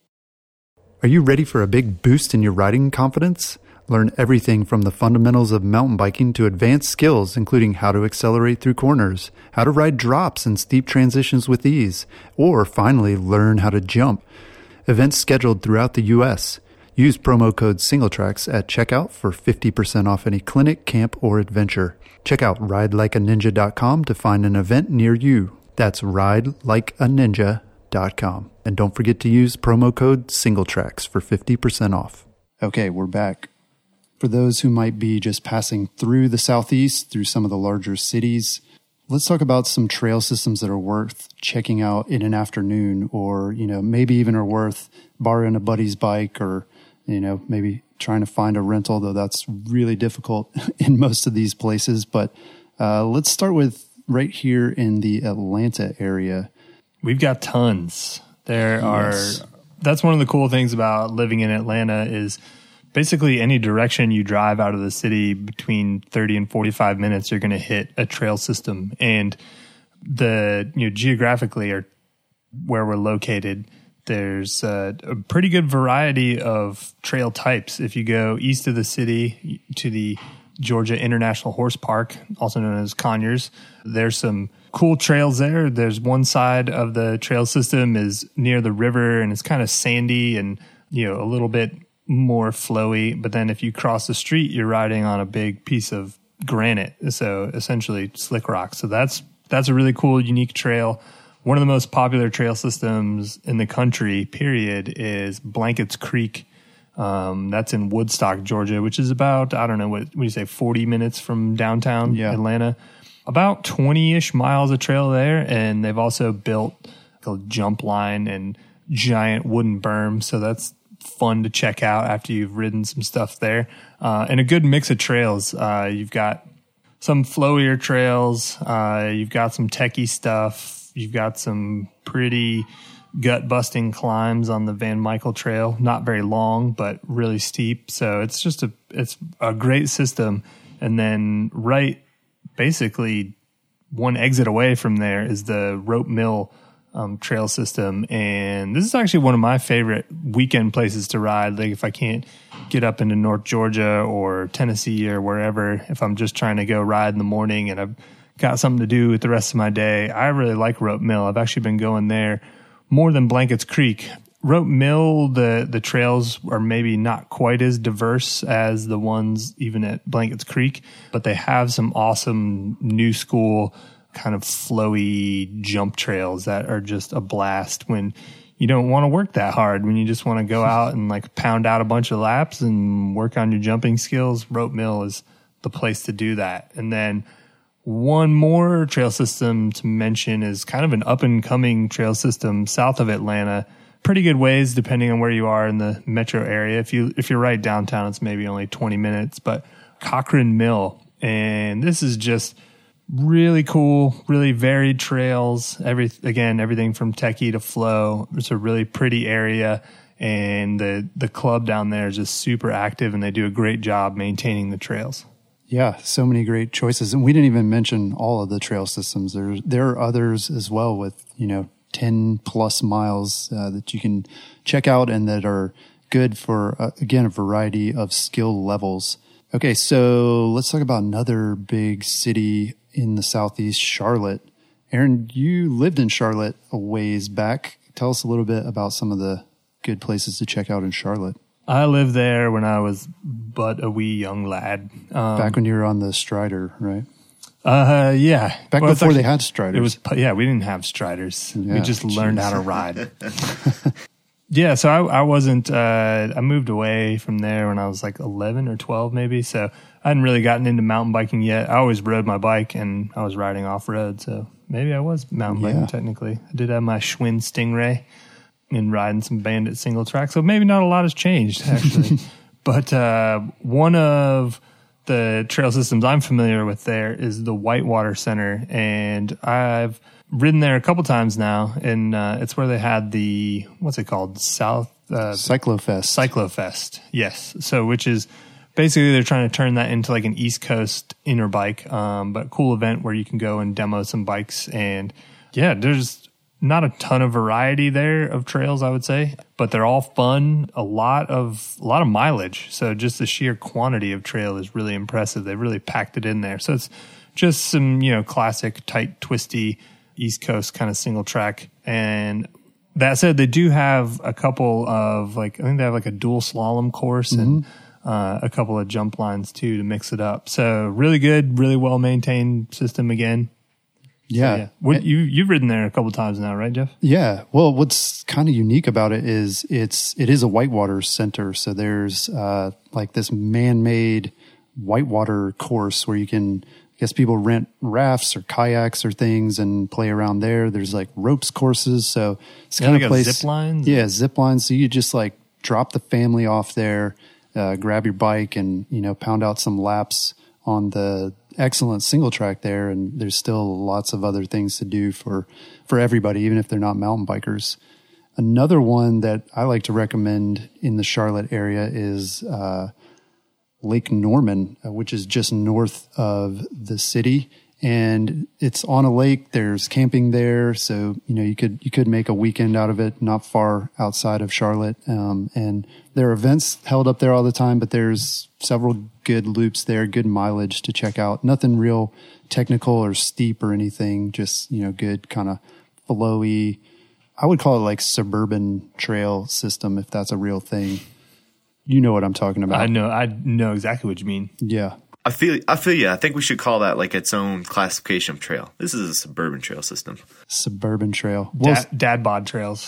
Are you ready for a big boost in your riding confidence? Learn everything from the fundamentals of mountain biking to advanced skills, including how to accelerate through corners, how to ride drops and steep transitions with ease, or finally learn how to jump. Events scheduled throughout the U S Use promo code SingleTracks at checkout for fifty percent off any clinic, camp, or adventure. Check out ride like a ninja dot com to find an event near you. That's ride like a ninja dot com. And don't forget to use promo code SingleTracks for fifty percent off. Okay, we're back. For those who might be just passing through the Southeast, through some of the larger cities, let's talk about some trail systems that are worth checking out in an afternoon, or, you know, maybe even are worth borrowing a buddy's bike, or, you know, maybe trying to find a rental, though that's really difficult in most of these places. But uh, let's start with right here in the Atlanta area. We've got tons. There Yes. are, that's one of the cool things about living in Atlanta is basically any direction you drive out of the city between thirty and forty-five minutes, you're going to hit a trail system. And the, you know, geographically or where we're located, there's a, a pretty good variety of trail types. If you go east of the city to the Georgia International Horse Park, also known as Conyers, there's some cool trails there. There's one side of the trail system is near the river, and it's kind of sandy and, you know, a little bit more flowy. But then if you cross the street, you're riding on a big piece of granite. So essentially slick rock. So that's, that's a really cool, unique trail. One of the most popular trail systems in the country, period, is Blankets Creek. Um, that's in Woodstock, Georgia, which is about, I don't know, what, what do you say, forty minutes from downtown Yeah. Atlanta. About twenty-ish miles of trail there. And they've also built a jump line and giant wooden berm. So that's fun to check out after you've ridden some stuff there. Uh, and a good mix of trails. Uh, you've got some flowier trails. Uh, you've got some techie stuff. You've got some pretty gut busting climbs on the Van Michael Trail. Not very long, but really steep. So it's just a, it's a great system. And then right basically one exit away from there is the Rope Mill Um, trail system. And this is actually one of my favorite weekend places to ride. Like if I can't get up into North Georgia or Tennessee or wherever, if I'm just trying to go ride in the morning and I've got something to do with the rest of my day, I really like Rope Mill. I've actually been going there more than Blankets Creek. Rope Mill, the, the trails are maybe not quite as diverse as the ones even at Blankets Creek, but they have some awesome new school kind of flowy jump trails that are just a blast when you don't want to work that hard, when you just want to go out and like pound out a bunch of laps and work on your jumping skills. Rope Mill is the place to do that. And then one more trail system to mention is kind of an up and coming trail system south of Atlanta. Pretty good ways depending on where you are in the metro area. If you, if you're right downtown, it's maybe only twenty minutes, but Cochrane Mill. And this is just really cool, really varied trails. Every again, everything from techie to flow. It's a really pretty area, and the the club down there is just super active, and they do a great job maintaining the trails. Yeah, so many great choices, and we didn't even mention all of the trail systems. There, there are others as well with, you know, ten plus miles uh, that you can check out and that are good for uh, again a variety of skill levels. Okay, so let's talk about another big city in the Southeast, Charlotte. Aaron, you lived in Charlotte a ways back. Tell us a little bit about some of the good places to check out in Charlotte. I lived there when I was but a wee young lad. Um, Back when you were on the Strider, right? Uh, yeah. Back Well, it's before actually- they had Striders. It was, yeah, we didn't have Striders. Yeah, we just learned geez. how to ride. Yeah, so I, I wasn't, uh, I moved away from there when I was like eleven or twelve maybe. So I hadn't really gotten into mountain biking yet. I always rode my bike and I was riding off road. So maybe I was mountain biking Yeah. technically. I did have my Schwinn Stingray and riding some Bandit single track. So maybe not a lot has changed actually. But, uh, one of the trail systems I'm familiar with there is the Whitewater Center. And I've ridden there a couple times now, and uh, it's where they had the, what's it called? South uh, Cyclofest. Cyclofest. Yes. So, which is basically they're trying to turn that into like an East Coast inner bike, um, but cool event where you can go and demo some bikes. And yeah, there's not a ton of variety there of trails, I would say, but they're all fun. A lot of a lot of mileage. So just the sheer quantity of trail is really impressive. They really packed it in there. So it's just some, you know, classic tight, twisty East Coast kind of single track. And that said, they do have a couple of like, I think they have like a dual slalom course mm-hmm. and uh, a couple of jump lines too to mix it up. So really good, really well maintained system again. Yeah. So, yeah. What, you, you've ridden there a couple times now, right, Jeff? Yeah. Well, what's kind of unique about it is it's, it is a whitewater center. So there's, uh, like this man-made whitewater course where you can, I guess people rent rafts or kayaks or things and play around there. There's like ropes courses. So it's Yeah, kind like of a place. zip lines? Yeah. Zip lines. So you just like drop the family off there, uh, grab your bike and, you know, pound out some laps on the excellent single track there. And there's still lots of other things to do for, for everybody, even if they're not mountain bikers. Another one that I like to recommend in the Charlotte area is, uh, Lake Norman, uh, which is just north of the city, and it's on a lake. There's camping there. So, you know, you could, you could make a weekend out of it, not far outside of Charlotte. Um, and there are events held up there all the time, but there's several good loops there, good mileage to check out. Nothing real technical or steep or anything, just, you know, good kind of flowy. I would call it like suburban trail system, if that's a real thing. You know what I'm talking about. I know. I know exactly what you mean. Yeah. I feel I feel yeah. I think we should call that like its own classification of trail. This is a suburban trail system. Suburban trail. Well, Dad, dad bod trails.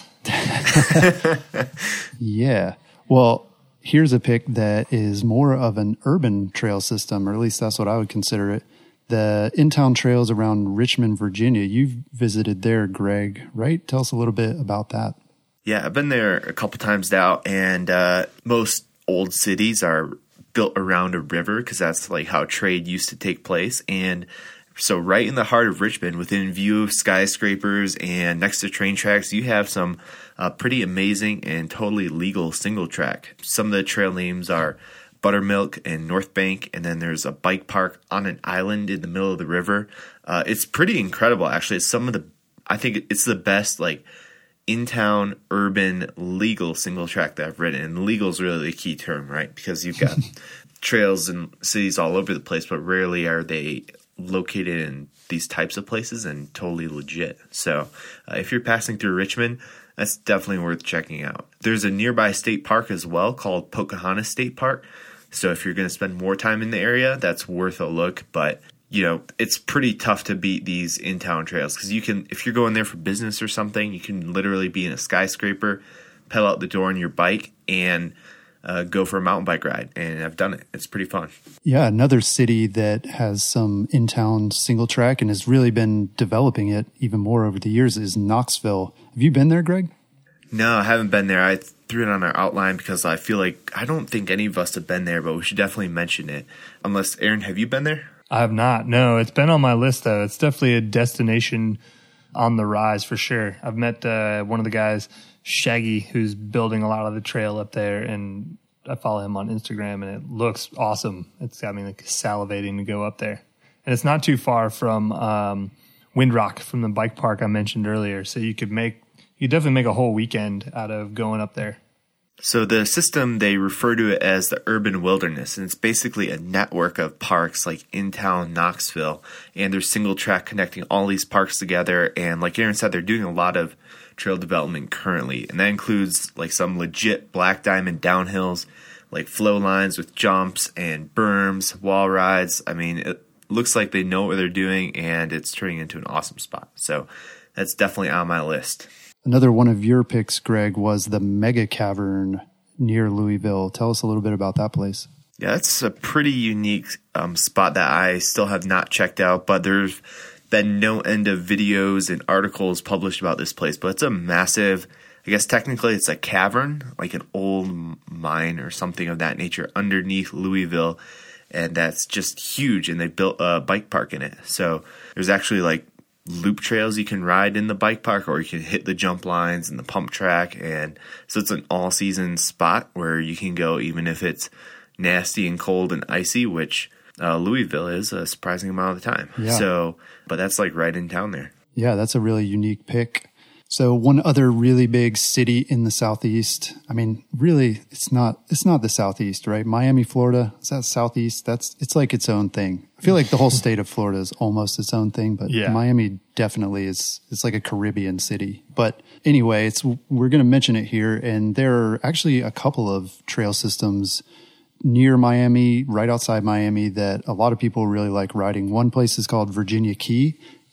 yeah. Well, here's a pick that is more of an urban trail system, or at least that's what I would consider it. The in-town trails around Richmond, Virginia. You've visited there, Greg, right? Tell us a little bit about that. Yeah, I've been there a couple times now, and uh, most old cities are built around a river because that's like how trade used to take place. And so right in the heart of Richmond, within view of skyscrapers and next to train tracks, you have some uh, pretty amazing and totally legal single track. Some of the trail names are Buttermilk and North Bank, and then there's a bike park on an island in the middle of the river. Uh, it's pretty incredible, actually. It's some of the, I think it's the best, like, in-town, urban, legal single track that I've ridden. And legal is really the key term, right? Because you've got trails in cities all over the place, but rarely are they located in these types of places and totally legit. So uh, if you're passing through Richmond, that's definitely worth checking out. There's a nearby state park as well called Pocahontas State Park. So if you're going to spend more time in the area, that's worth a look. But you know, it's pretty tough to beat these in-town trails because you can, if you're going there for business or something, you can literally be in a skyscraper, pedal out the door on your bike, and uh, go for a mountain bike ride. And I've done it. It's pretty fun. Yeah, another city that has some in-town single track and has really been developing it even more over the years is Knoxville. Have you been there, Greg? No, I haven't been there. I threw it on our outline because I feel like I don't think any of us have been there, but we should definitely mention it. Unless, Aaron, have you been there? I have not. No, it's been on my list, though. It's definitely a destination on the rise for sure. I've met uh, one of the guys, Shaggy, who's building a lot of the trail up there, and I follow him on Instagram, and it looks awesome. It's got me like salivating to go up there. And it's not too far from um, Windrock, from the bike park I mentioned earlier. So you could make, you definitely make a whole weekend out of going up there. So the system, they refer to it as the urban wilderness, and it's basically a network of parks like in town Knoxville, and there's single track connecting all these parks together. And like Aaron said, they're doing a lot of trail development currently, and that includes like some legit black diamond downhills, like flow lines with jumps and berms, wall rides. I mean, it looks like they know what they're doing, and it's turning into an awesome spot. So that's definitely on my list. Another one of your picks, Greg, was the Mega Cavern near Louisville. Tell us a little bit about that place. Yeah, that's a pretty unique um, spot that I still have not checked out, but there's been no end of videos and articles published about this place. But it's a massive, I guess technically it's a cavern, like an old mine or something of that nature underneath Louisville, and that's just huge, and they built a bike park in it. So there's actually like loop trails you can ride in the bike park, or you can hit the jump lines and the pump track. And so it's an all season spot where you can go even if it's nasty and cold and icy, which uh, Louisville is a surprising amount of the time. Yeah. So, but that's like right in town there. Yeah, that's a really unique pick. So one other really big city in the Southeast. I mean, really, it's not, it's not the Southeast, right? Miami, Florida, is that Southeast? That's, it's like its own thing. I feel like the whole state of Florida is almost its own thing, but yeah. Miami definitely is, it's like a Caribbean city. But anyway, it's, we're going to mention it here. And there are actually a couple of trail systems near Miami, right outside Miami, that a lot of people really like riding. One place is called Virginia Key,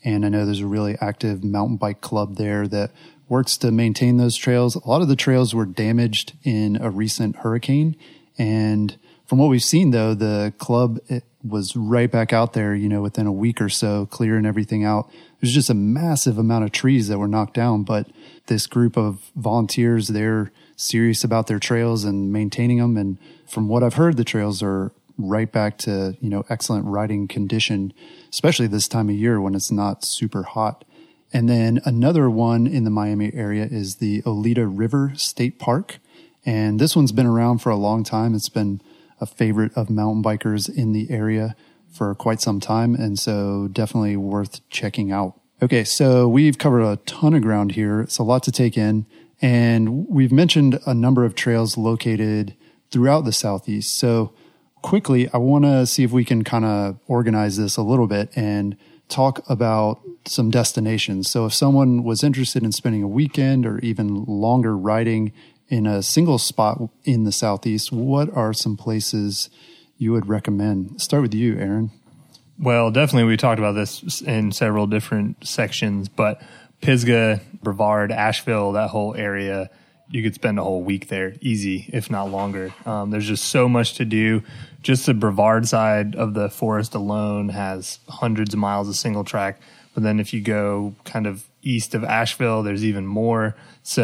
And I know there's a really active mountain bike club there that works to maintain those trails. A lot of the trails were damaged in a recent hurricane. And from what we've seen, though, the club it was right back out there, you know, within a week or so, clearing everything out. There's just a massive amount of trees that were knocked down. But this group of volunteers, they're serious about their trails and maintaining them. And from what I've heard, the trails are right back to, you know, excellent riding condition, especially this time of year when it's not super hot. And then another one in the Miami area is the Oleta River State Park. And this one's been around for a long time. It's been a favorite of mountain bikers in the area for quite some time. And so definitely worth checking out. Okay, so we've covered a ton of ground here. It's a lot to take in. And we've mentioned a number of trails located throughout the Southeast. So quickly, I want to see if we can kind of organize this a little bit and talk about some destinations. So if someone was interested in spending a weekend or even longer riding in a single spot in the Southeast, what are some places you would recommend? Start with you, Aaron. Well, definitely we talked about this in several different sections, but Pisgah, Brevard, Asheville, that whole area, you could spend a whole week there, easy, if not longer. Um, there's just so much to do. Just the Brevard side of the forest alone has hundreds of miles of single track. But then if you go kind of east of Asheville, there's even more.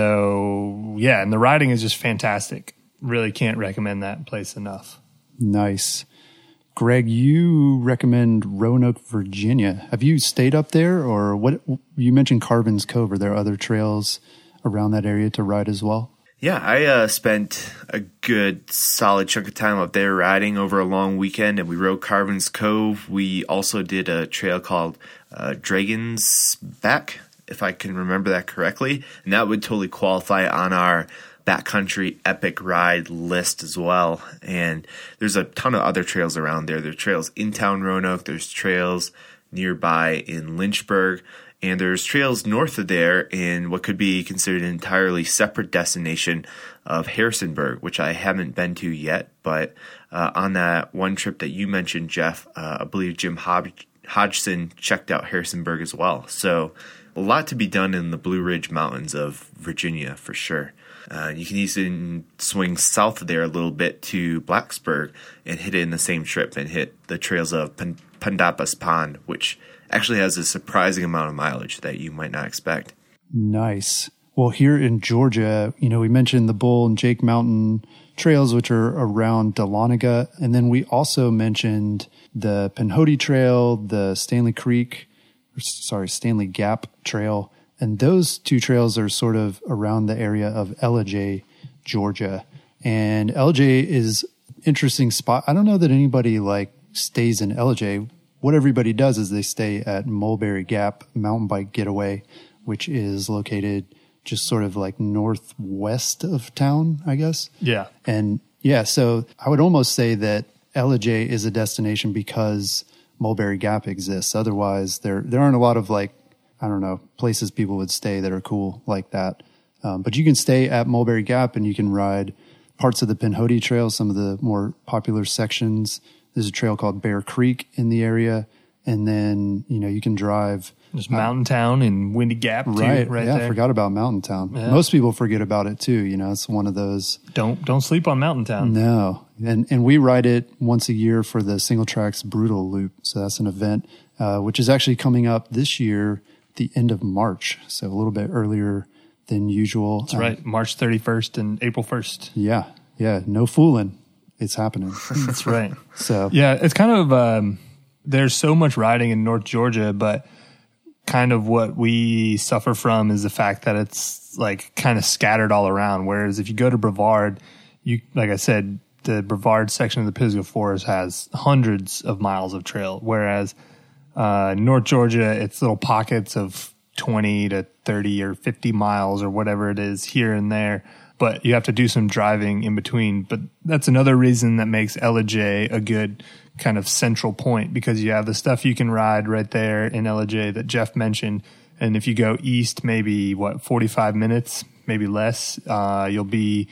So, yeah, and the riding is just fantastic. Really can't recommend that place enough. Nice. Greg, you recommend Roanoke, Virginia. Have you stayed up there, or what? You mentioned Carvin's Cove. Are there other trails around that area to ride as well? Yeah, I uh, spent a good solid chunk of time up there riding over a long weekend, and we rode Carvin's Cove. We also did a trail called uh, Dragon's Back, if I can remember that correctly, and that would totally qualify on our backcountry epic ride list as well. And there's a ton of other trails around there. There's trails in town Roanoke, there's trails nearby in Lynchburg, and there's trails north of there in what could be considered an entirely separate destination of Harrisonburg, which I haven't been to yet. But uh, on that one trip that you mentioned, Jeff, uh, I believe Jim Hodg- Hodgson checked out Harrisonburg as well. So a lot to be done in the Blue Ridge Mountains of Virginia for sure. Uh, you can easily swing south of there a little bit to Blacksburg and hit it in the same trip and hit the trails of P- Pandapas Pond, which actually has a surprising amount of mileage that you might not expect. Nice. Well, here in Georgia, you know, we mentioned the Bull and Jake Mountain trails, which are around Dahlonega. And then we also mentioned the Pinhoti Trail, the Stanley Creek, or sorry, Stanley Gap Trail. And those two trails are sort of around the area of Ellijay, Georgia. And Ellijay is an interesting spot. I don't know that anybody like stays in Ellijay. What everybody does is they stay at Mulberry Gap Mountain Bike Getaway, which is located just sort of like northwest of town, I guess. Yeah. And yeah, so I would almost say that Ellijay is a destination because Mulberry Gap exists. Otherwise, there there aren't a lot of like, I don't know, places people would stay that are cool like that. Um, but you can stay at Mulberry Gap and you can ride parts of the Pinhoti Trail, some of the more popular sections. There's a trail called Bear Creek in the area. And then, you know, you can drive. There's Mountain Town and Windy Gap, too, right, right yeah, there. I forgot about Mountain Town. Yeah. Most people forget about it, too. You know, it's one of those. Don't don't sleep on Mountain Town. No. And and we ride it once a year for the Single Tracks Brutal Loop. So that's an event, uh, which is actually coming up this year, the end of March. So a little bit earlier than usual. That's um, right. March thirty-first and April first. Yeah. Yeah. No fooling. It's happening. That's right. So yeah, it's kind of, um, there's so much riding in North Georgia, but kind of what we suffer from is the fact that it's like kind of scattered all around. Whereas if you go to Brevard, you, like I said, the Brevard section of the Pisgah Forest has hundreds of miles of trail. Whereas, uh, North Georgia, it's little pockets of twenty to thirty or fifty miles or whatever it is here and there. But you have to do some driving in between. But that's another reason that makes Ellijay a good kind of central point, because you have the stuff you can ride right there in Ellijay that Jeff mentioned. And if you go east, maybe what, forty-five minutes, maybe less, uh, you'll be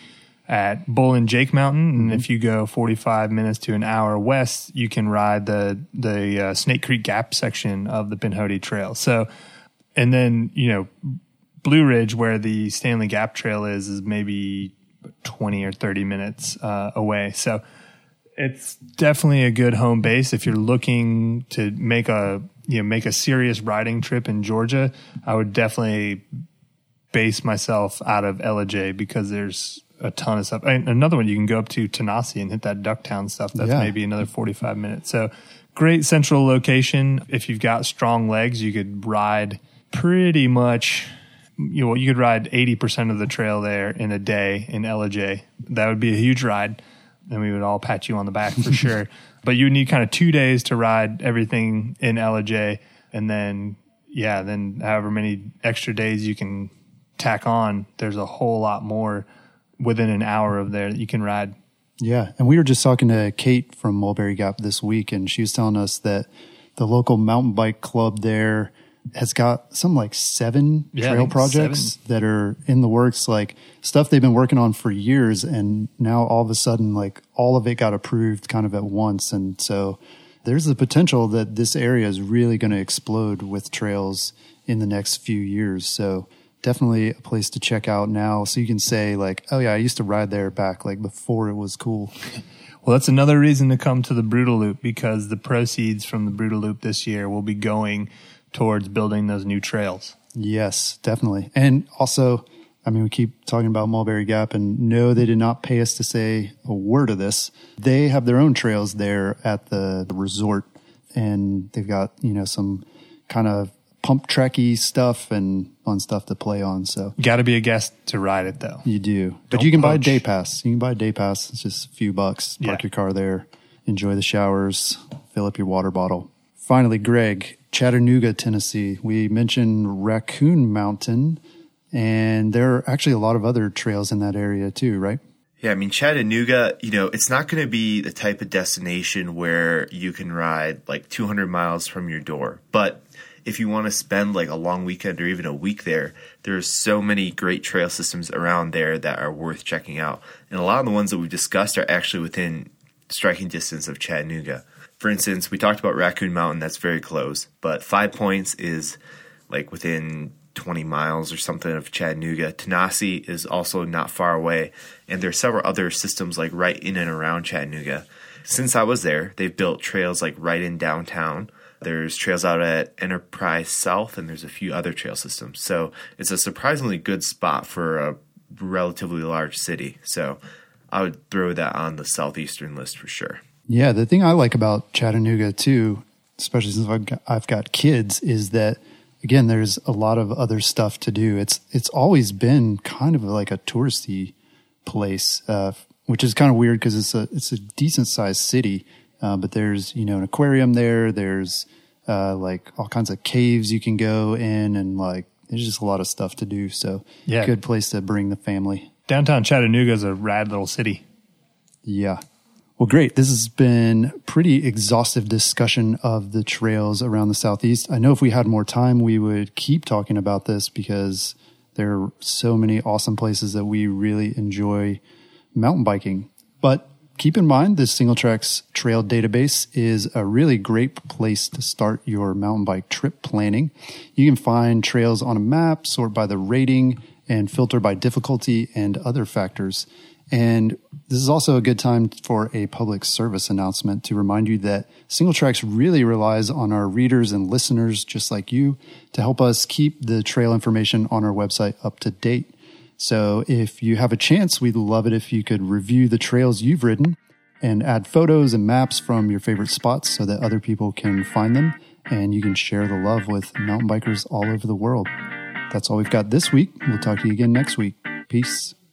at Bull and Jake Mountain. And if you go forty-five minutes to an hour west, you can ride the, the uh, Snake Creek Gap section of the Pinhoti Trail. So, and then, you know, Blue Ridge, where the Stanley Gap Trail is, is maybe twenty or thirty minutes uh, away. So it's definitely a good home base if you're looking to make a, you know, make a serious riding trip in Georgia. I would definitely base myself out of Ellijay because there's a ton of stuff. And another one, you can go up to Tanasi and hit that Ducktown stuff. That's yeah. maybe another forty-five minutes. So great central location. If you've got strong legs, you could ride pretty much, you know, you could ride eighty percent of the trail there in a day in Ellijay. That would be a huge ride. And we would all pat you on the back for sure. But you would need kind of two days to ride everything in Ellijay. And then, yeah, then however many extra days you can tack on, there's a whole lot more within an hour of there that you can ride. Yeah. And we were just talking to Kate from Mulberry Gap this week, and she was telling us that the local mountain bike club there has got some like seven yeah, trail projects seven. that are in the works, like stuff they've been working on for years. And now all of a sudden, like all of it got approved kind of at once. And so there's the potential that this area is really going to explode with trails in the next few years. So definitely a place to check out now. So you can say like, oh yeah, I used to ride there back like before it was cool. Well, that's another reason to come to the Brutal Loop, because the proceeds from the Brutal Loop this year will be going towards building those new trails. Yes, definitely. And also, I mean, we keep talking about Mulberry Gap, and no, they did not pay us to say a word of this. They have their own trails there at the, the resort, and they've got, you know, some kind of pump tracky stuff and fun stuff to play on. So got to be a guest to ride it though. You do, but Don't you can poach. buy a day pass. You can buy a day pass. It's just a few bucks. Park yeah. your car there, enjoy the showers, fill up your water bottle. Finally, Greg, Chattanooga, Tennessee. We mentioned Raccoon Mountain, and there are actually a lot of other trails in that area too, right? Yeah, I mean, Chattanooga, you know, it's not going to be the type of destination where you can ride like two hundred miles from your door. But if you want to spend like a long weekend or even a week there, there's so many great trail systems around there that are worth checking out. And a lot of the ones that we've discussed are actually within striking distance of Chattanooga. For instance, we talked about Raccoon Mountain. That's very close. But Five Points is like within twenty miles or something of Chattanooga. Tanasi is also not far away. And there are several other systems like right in and around Chattanooga. Since I was there, they've built trails like right in downtown. There's trails out at Enterprise South, and there's a few other trail systems. So it's a surprisingly good spot for a relatively large city. So I would throw that on the southeastern list for sure. Yeah, the thing I like about Chattanooga too, especially since I've got, I've got kids, is that, again, there's a lot of other stuff to do. It's it's always been kind of like a touristy place, uh, which is kind of weird because it's a it's a decent sized city. Uh, but there's, you know, an aquarium there. There's uh, like all kinds of caves you can go in, and like there's just a lot of stuff to do. So yeah, good place to bring the family. Downtown Chattanooga is a rad little city. Yeah. Well, great. This has been pretty exhaustive discussion of the trails around the Southeast. I know if we had more time, we would keep talking about this because there are so many awesome places that we really enjoy mountain biking. But keep in mind, this Singletracks trail database is a really great place to start your mountain bike trip planning. You can find trails on a map, sort by the rating, and filter by difficulty and other factors. And this is also a good time for a public service announcement to remind you that Singletracks really relies on our readers and listeners just like you to help us keep the trail information on our website up to date. So if you have a chance, we'd love it if you could review the trails you've ridden and add photos and maps from your favorite spots so that other people can find them and you can share the love with mountain bikers all over the world. That's all we've got this week. We'll talk to you again next week. Peace.